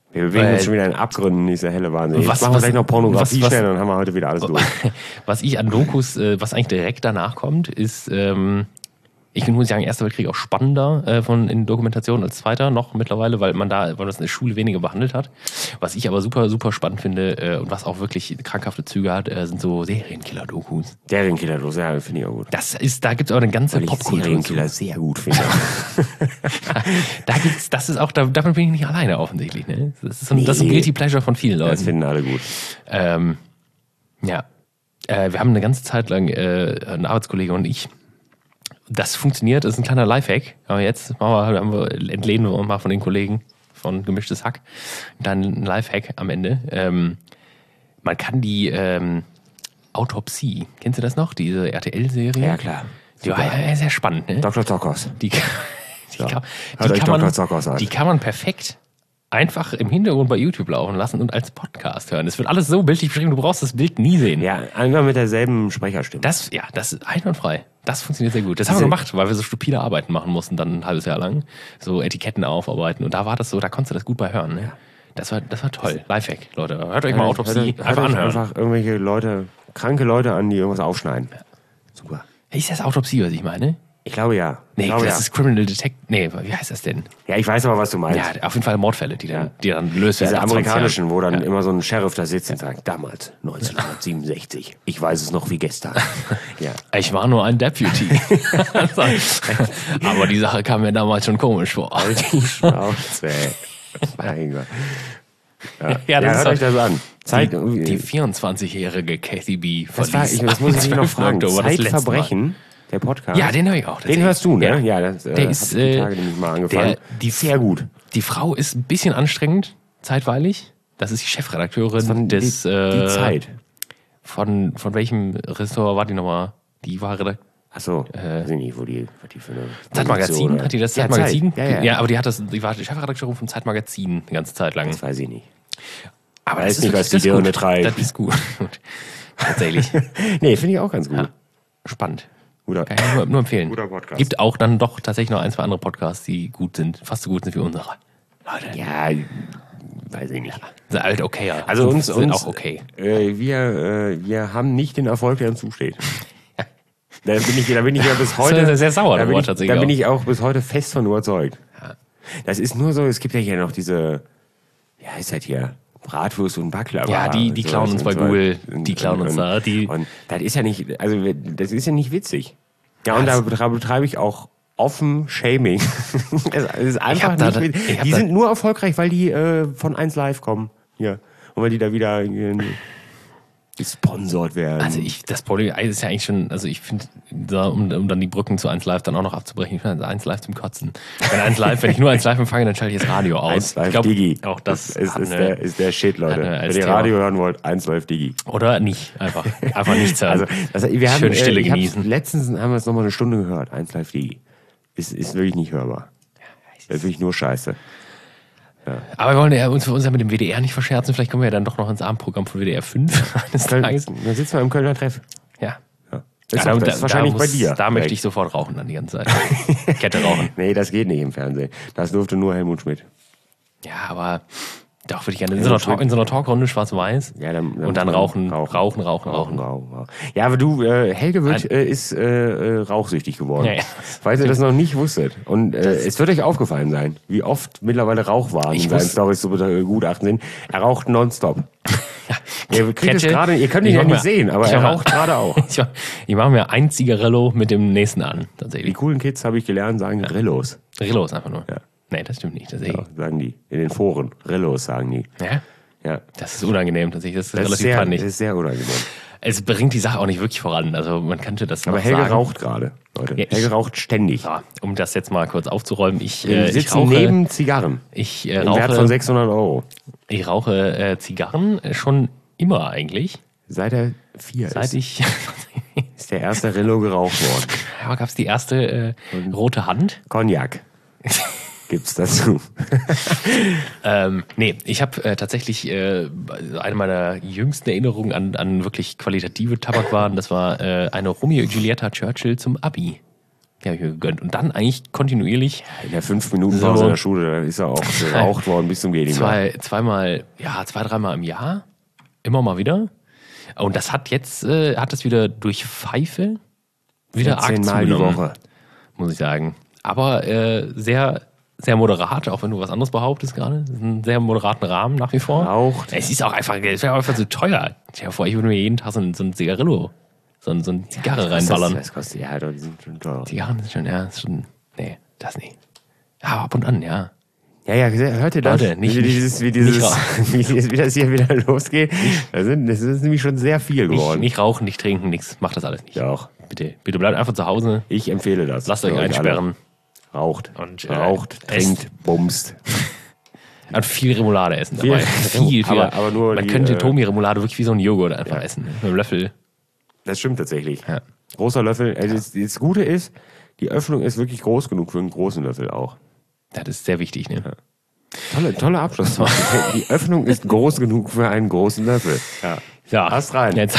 Wir bewegen Weil- uns schon wieder in Abgründen, diese helle Wahnsinn. Jetzt Was- machen wir was- gleich noch Pornografie was- was- schnell, dann haben wir heute wieder alles durch. Was ich an Dokus, äh, was eigentlich direkt danach kommt, ist, ähm, ich muss sagen, Erster Weltkrieg auch spannender äh, von in Dokumentation als Zweiter noch mittlerweile, weil man da, weil man das in der Schule weniger behandelt hat. Was ich aber super, super spannend finde äh, und was auch wirklich krankhafte Züge hat, äh, sind so Serienkiller-Dokus. Serienkiller, los, ja, finde ich auch gut. Das ist, da gibt es auch eine ganze Weil ich Popkultur zu. Serienkiller sehr gut finde. Da gibt's, das ist auch, da, davon bin ich nicht alleine offensichtlich. Ne? Das ist so ein, das ist ein Nee. Guilty Pleasure von vielen Das Leuten. finden alle gut. Ähm, ja, äh, wir haben eine ganze Zeit lang, äh, ein Arbeitskollege und ich, das funktioniert, das ist ein kleiner Lifehack, aber jetzt machen wir, haben wir, entlehnen wir mal von den Kollegen von Gemischtes Hack, dann ein Lifehack am Ende. Ähm, man kann die ähm, Autopsie, kennst du das noch, diese R T L-Serie? Ja, klar. Die war ja sehr spannend, ne? Doktor Zokos. Die, kann- die, Ja. kann, Hört die, euch kann man, Doktor Zokos an. die kann man perfekt einfach im Hintergrund bei YouTube laufen lassen und als Podcast hören. Es wird alles so bildlich beschrieben, du brauchst das Bild nie sehen. Ja, einfach mit derselben Sprecherstimme. Das, ja, das ist einwandfrei. Das funktioniert sehr gut. Das haben wir Diese- gemacht, weil wir so stupide Arbeiten machen mussten, dann ein halbes Jahr lang. So Etiketten aufarbeiten. Und da war das so, da konntest du das gut bei hören. Ne? Das war, das war toll. Lifehack, Leute. Hört euch mal Autopsie hört, hört einfach euch anhören. einfach irgendwelche Leute, kranke Leute an, die irgendwas aufschneiden. Super. Ist das Autopsie, was ich meine? Ich glaube ja. Nee, ich glaube, das ja. ist Criminal Detect. Nee, wie heißt das denn? Ja, ich weiß aber, was du meinst. Ja, auf jeden Fall Mordfälle, die dann, Ja. die dann gelöst werden. Diese nach zwanzig amerikanischen, Jahren. wo dann Ja. immer so ein Sheriff da sitzt und sagt, damals, neunzehnhundertsiebenundsechzig, ich weiß es noch wie gestern. Ja. Ich war nur ein Deputy. Aber die Sache kam mir damals schon komisch vor. Die Schnauze, ey. Mein Gott. Ja, Ja, das ist hört doch- euch das an. Zeit, Die, die vierundzwanzigjährige Kathy B. das, war, verließ ich, das muss ich dich am noch fragen. zwölften Oktober das letzte Mal. Zeitverbrechen, der Podcast. Ja, den höre ich auch. Den tatsächlich. hörst du, ne? Ja. Ja, das äh, Der hab ist, ich die äh, Tage nämlich mal angefangen. Der, die, Sehr gut. Die Frau ist ein bisschen anstrengend, zeitweilig. Das ist die Chefredakteurin Von des. die, äh, die Zeit. Von, von welchem Ressort war die nochmal? Die war Redakteur. Achso, äh, weiß ich nicht, wo die, was die für eine Zeitmagazin? Position Hat die das Ja, Zeitmagazin? Zeit. Ja, ja. aber die hat das, die war die Chefredakteurin vom Zeitmagazin eine ganze Zeit lang. Das weiß ich nicht. Aber weiß das nicht, ist, was die das ist Dirne gut. treibt. Das ist gut. Gut. Tatsächlich. Nee, finde ich auch ganz gut. Ja. Spannend. Guter, Kann ich nur, nur empfehlen. Guter Podcast. Gibt auch dann doch tatsächlich noch ein, zwei andere Podcasts, die gut sind, fast so gut sind wie unsere. Leute, ja, weiß ich nicht. sind halt okay. Also uns, sind uns auch okay. Äh, wir, äh, wir haben nicht den Erfolg, der uns zusteht. Da bin ich, da bin ich ja bis heute. sehr, sehr sauer, da das bin Wort ich, tatsächlich da bin auch. ich auch bis heute fest von überzeugt. Das ist nur so, es gibt ja hier noch diese, wie heißt das hier? Bratwurst und Baklava. Ja, die- die und klauen sowas uns bei und so. Google. Und- Die klauen und- uns da, die- Und das ist ja nicht, also das ist ja nicht witzig. Ja, und da betreibe, betreibe ich auch offen Shaming. Es ist einfach hab da- nicht witzig. ich hab Die da- sind nur erfolgreich, weil die äh, von eins Live kommen. Hier. Und weil die da wieder äh, gesponsert werden. Also ich, das Problem ist ja eigentlich schon, also ich finde, da, um, um dann die Brücken zu eins Live dann auch noch abzubrechen, ich finde eins Live zum Kotzen. Wenn eins Live, wenn ich nur eins Live empfange, dann schalte ich das Radio aus. eins Live ich glaub, Digi. Auch das ist, hat ist, eine- der, ist der Shit, Leute. hat eine als Wenn ihr Thema. Radio hören wollt, eins Live Digi. Oder nicht, einfach. Einfach nichts hören. Also, das, wir haben, Schön Stille äh, ich hab's- genießen. Letztens haben wir es nochmal eine Stunde gehört. eins Live Digi. Ist, ist wirklich nicht hörbar. Das ist wirklich nur Scheiße. Aber wir wollen ja uns für uns ja mit dem W D R nicht verscherzen. Vielleicht kommen wir ja dann doch noch ins Abendprogramm von W D R fünf eines Köln, Tages. da sitzen wir im Kölner Treff. Ja. Ja. Ist, Ja, auch, da- das ist da wahrscheinlich muss- bei dir. Da möchte Direkt. ich sofort rauchen dann die ganze Zeit. Kette rauchen. Nee, das geht nicht im Fernsehen. Das durfte nur Helmut Schmidt. Ja, aber doch würde ich gerne in so einer, Talk, in so einer Talkrunde schwarz-weiß. Ja, dann, dann Und dann muss man rauchen, rauchen, rauchen, rauchen. rauchen, rauchen. Ja, aber du, äh, Helge wird, äh, ist äh, äh, rauchsüchtig geworden. Ja, ja. Falls ihr das noch nicht wusstet. Und äh, es wird euch aufgefallen sein, wie oft mittlerweile Rauchwaren Ich in seinen wusste- Storys zu begutachten sind. Er raucht nonstop. Ihr, kriegt es Kette. gerade, ihr könnt ihn Ich ja mach nicht mir- sehen, aber ich er mach- raucht gerade auch. Ich, mach- ich mache mir ein Zigarillo mit dem nächsten an, Die tatsächlich. coolen Kids, habe ich gelernt, sagen Rillos. Rillos einfach nur. Ja. Nee, das stimmt nicht. Das, ist eh- Ja, sagen die. In den Foren. Rillos sagen die. ja? Ja. Das ist unangenehm tatsächlich. Das ist Das ist, relativ sehr, peinlich. das ist sehr unangenehm. Es bringt die Sache auch nicht wirklich voran. Also man könnte das Aber noch Helge sagen. raucht gerade, Leute. Ja, ich- Helge raucht ständig. Ja, um das jetzt mal kurz aufzuräumen. Ich, Wir äh, ich sitzen rauche, neben Zigarren. ich, äh, Im Wert von rauche, sechshundert Euro. ich rauche äh, Zigarren schon immer eigentlich. Seit er vier Seit ist, ich, ist der erste Rillo geraucht worden. ja, gab es die erste äh, rote Hand. Cognac gibt's dazu. Ähm, nee, ich habe äh, tatsächlich äh, eine meiner jüngsten Erinnerungen an, an wirklich qualitative Tabakwaren. Das war äh, eine Romeo und Giulietta Churchill zum Abi. Die habe ich mir gegönnt. Und dann eigentlich kontinuierlich. In der fünf Minuten Pause So. in der Schule, da ist er auch geraucht worden bis zum Gehen. Zwei, zweimal, ja, zwei, dreimal im Jahr. Immer mal wieder. Und das hat jetzt, äh, hat es wieder durch Pfeife wieder arg Zehnmal die zugenommen, Woche. muss ich sagen. Aber äh, sehr, sehr moderat, auch wenn du was anderes behauptest gerade. Das ist ein sehr moderaten Rahmen nach wie vor. Raucht. Es ist auch einfach, es wäre einfach so teuer. Stell dir vor, ich würde mir jeden Tag so ein, so ein Zigarillo, so ein, so ein Zigarre reinballern. Das kostet, ja, doch, die sind schon teuer. Zigarren sind schon, ja, ist schon, nee, das nicht. Ja, ab und an, ja. Ja, ja, hört ihr das? Leute, nicht- wie, dieses, wie, dieses, nicht wie, wie das hier wieder losgeht. Das, sind, das ist nämlich schon sehr viel Nicht, geworden. nicht rauchen, nicht trinken, nichts. Macht das alles nicht. Ja, auch. Bitte, bitte bleibt einfach zu Hause. Ich empfehle das. Lasst euch Für einsperren. alle. Raucht. Und, äh, Raucht, trinkt, bumst. Und viel Remoulade essen Viel- dabei. Viel, viel. aber- aber nur Man die, könnte äh, Tomi-Remoulade wirklich wie so ein Joghurt einfach Ja. essen. Mit einem Löffel. Das stimmt tatsächlich. Ja. Großer Löffel. Also das, das Gute ist, die Öffnung ist wirklich groß genug für einen großen Löffel auch. Das ist sehr wichtig, ne? Tolle, tolle Abschluss. Die Öffnung ist groß genug für einen großen Löffel. Ja. Ja. Hast rein. Jetzt.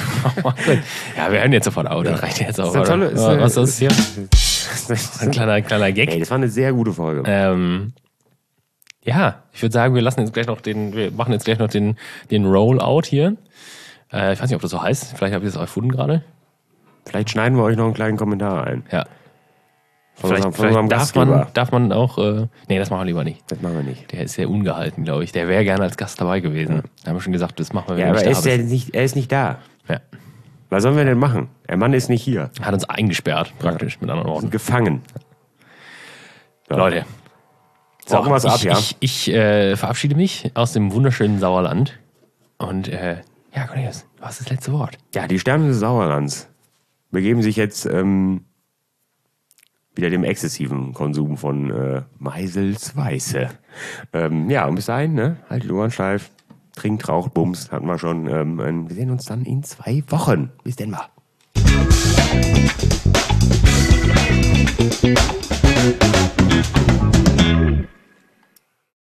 Ja, wir hören jetzt sofort auf. Das reicht jetzt auch. Ist eine tolle- oder? ist eine- Was ist das hier? Ein kleiner, kleiner Gag. Ey, das war eine sehr gute Folge. Ähm, ja, ich würde sagen, wir lassen jetzt gleich noch den, wir machen jetzt gleich noch den, den Rollout hier. Äh, ich weiß nicht, ob das so heißt. Vielleicht habe ich das auch erfunden gerade. Vielleicht schneiden wir euch noch einen kleinen Kommentar ein. Ja. Von Vielleicht, unserem, von unserem vielleicht darf, Gastgeber. man, darf man auch. Äh, nee, das machen wir lieber nicht. Das machen wir nicht. Der ist sehr ungehalten, glaube ich. Der wäre gerne als Gast dabei gewesen. Da haben wir schon gesagt, das machen wir, wenn Ja, du aber er nicht ist, da ja bist. nicht, er ist nicht da. Ja. Was sollen wir denn machen? Der Mann ist nicht hier. Hat uns eingesperrt, praktisch, mit anderen Wir Worten. sind gefangen. Ja. Leute. Rocken wir's ab, ich, ja? Ich, ich äh, verabschiede mich aus dem wunderschönen Sauerland. Und äh, ja, Cornelius, du hast das letzte Wort. Ja, die Sterne des Sauerlands begeben sich jetzt ähm, wieder dem exzessiven Konsum von äh, Meisels Weiße. Ähm, ja, und bis dahin, ne? Halt die Ohren steif, trinkt, raucht, bums, hatten wir schon. Ähm, und wir sehen uns dann in zwei Wochen. Bis denn mal. Thank you.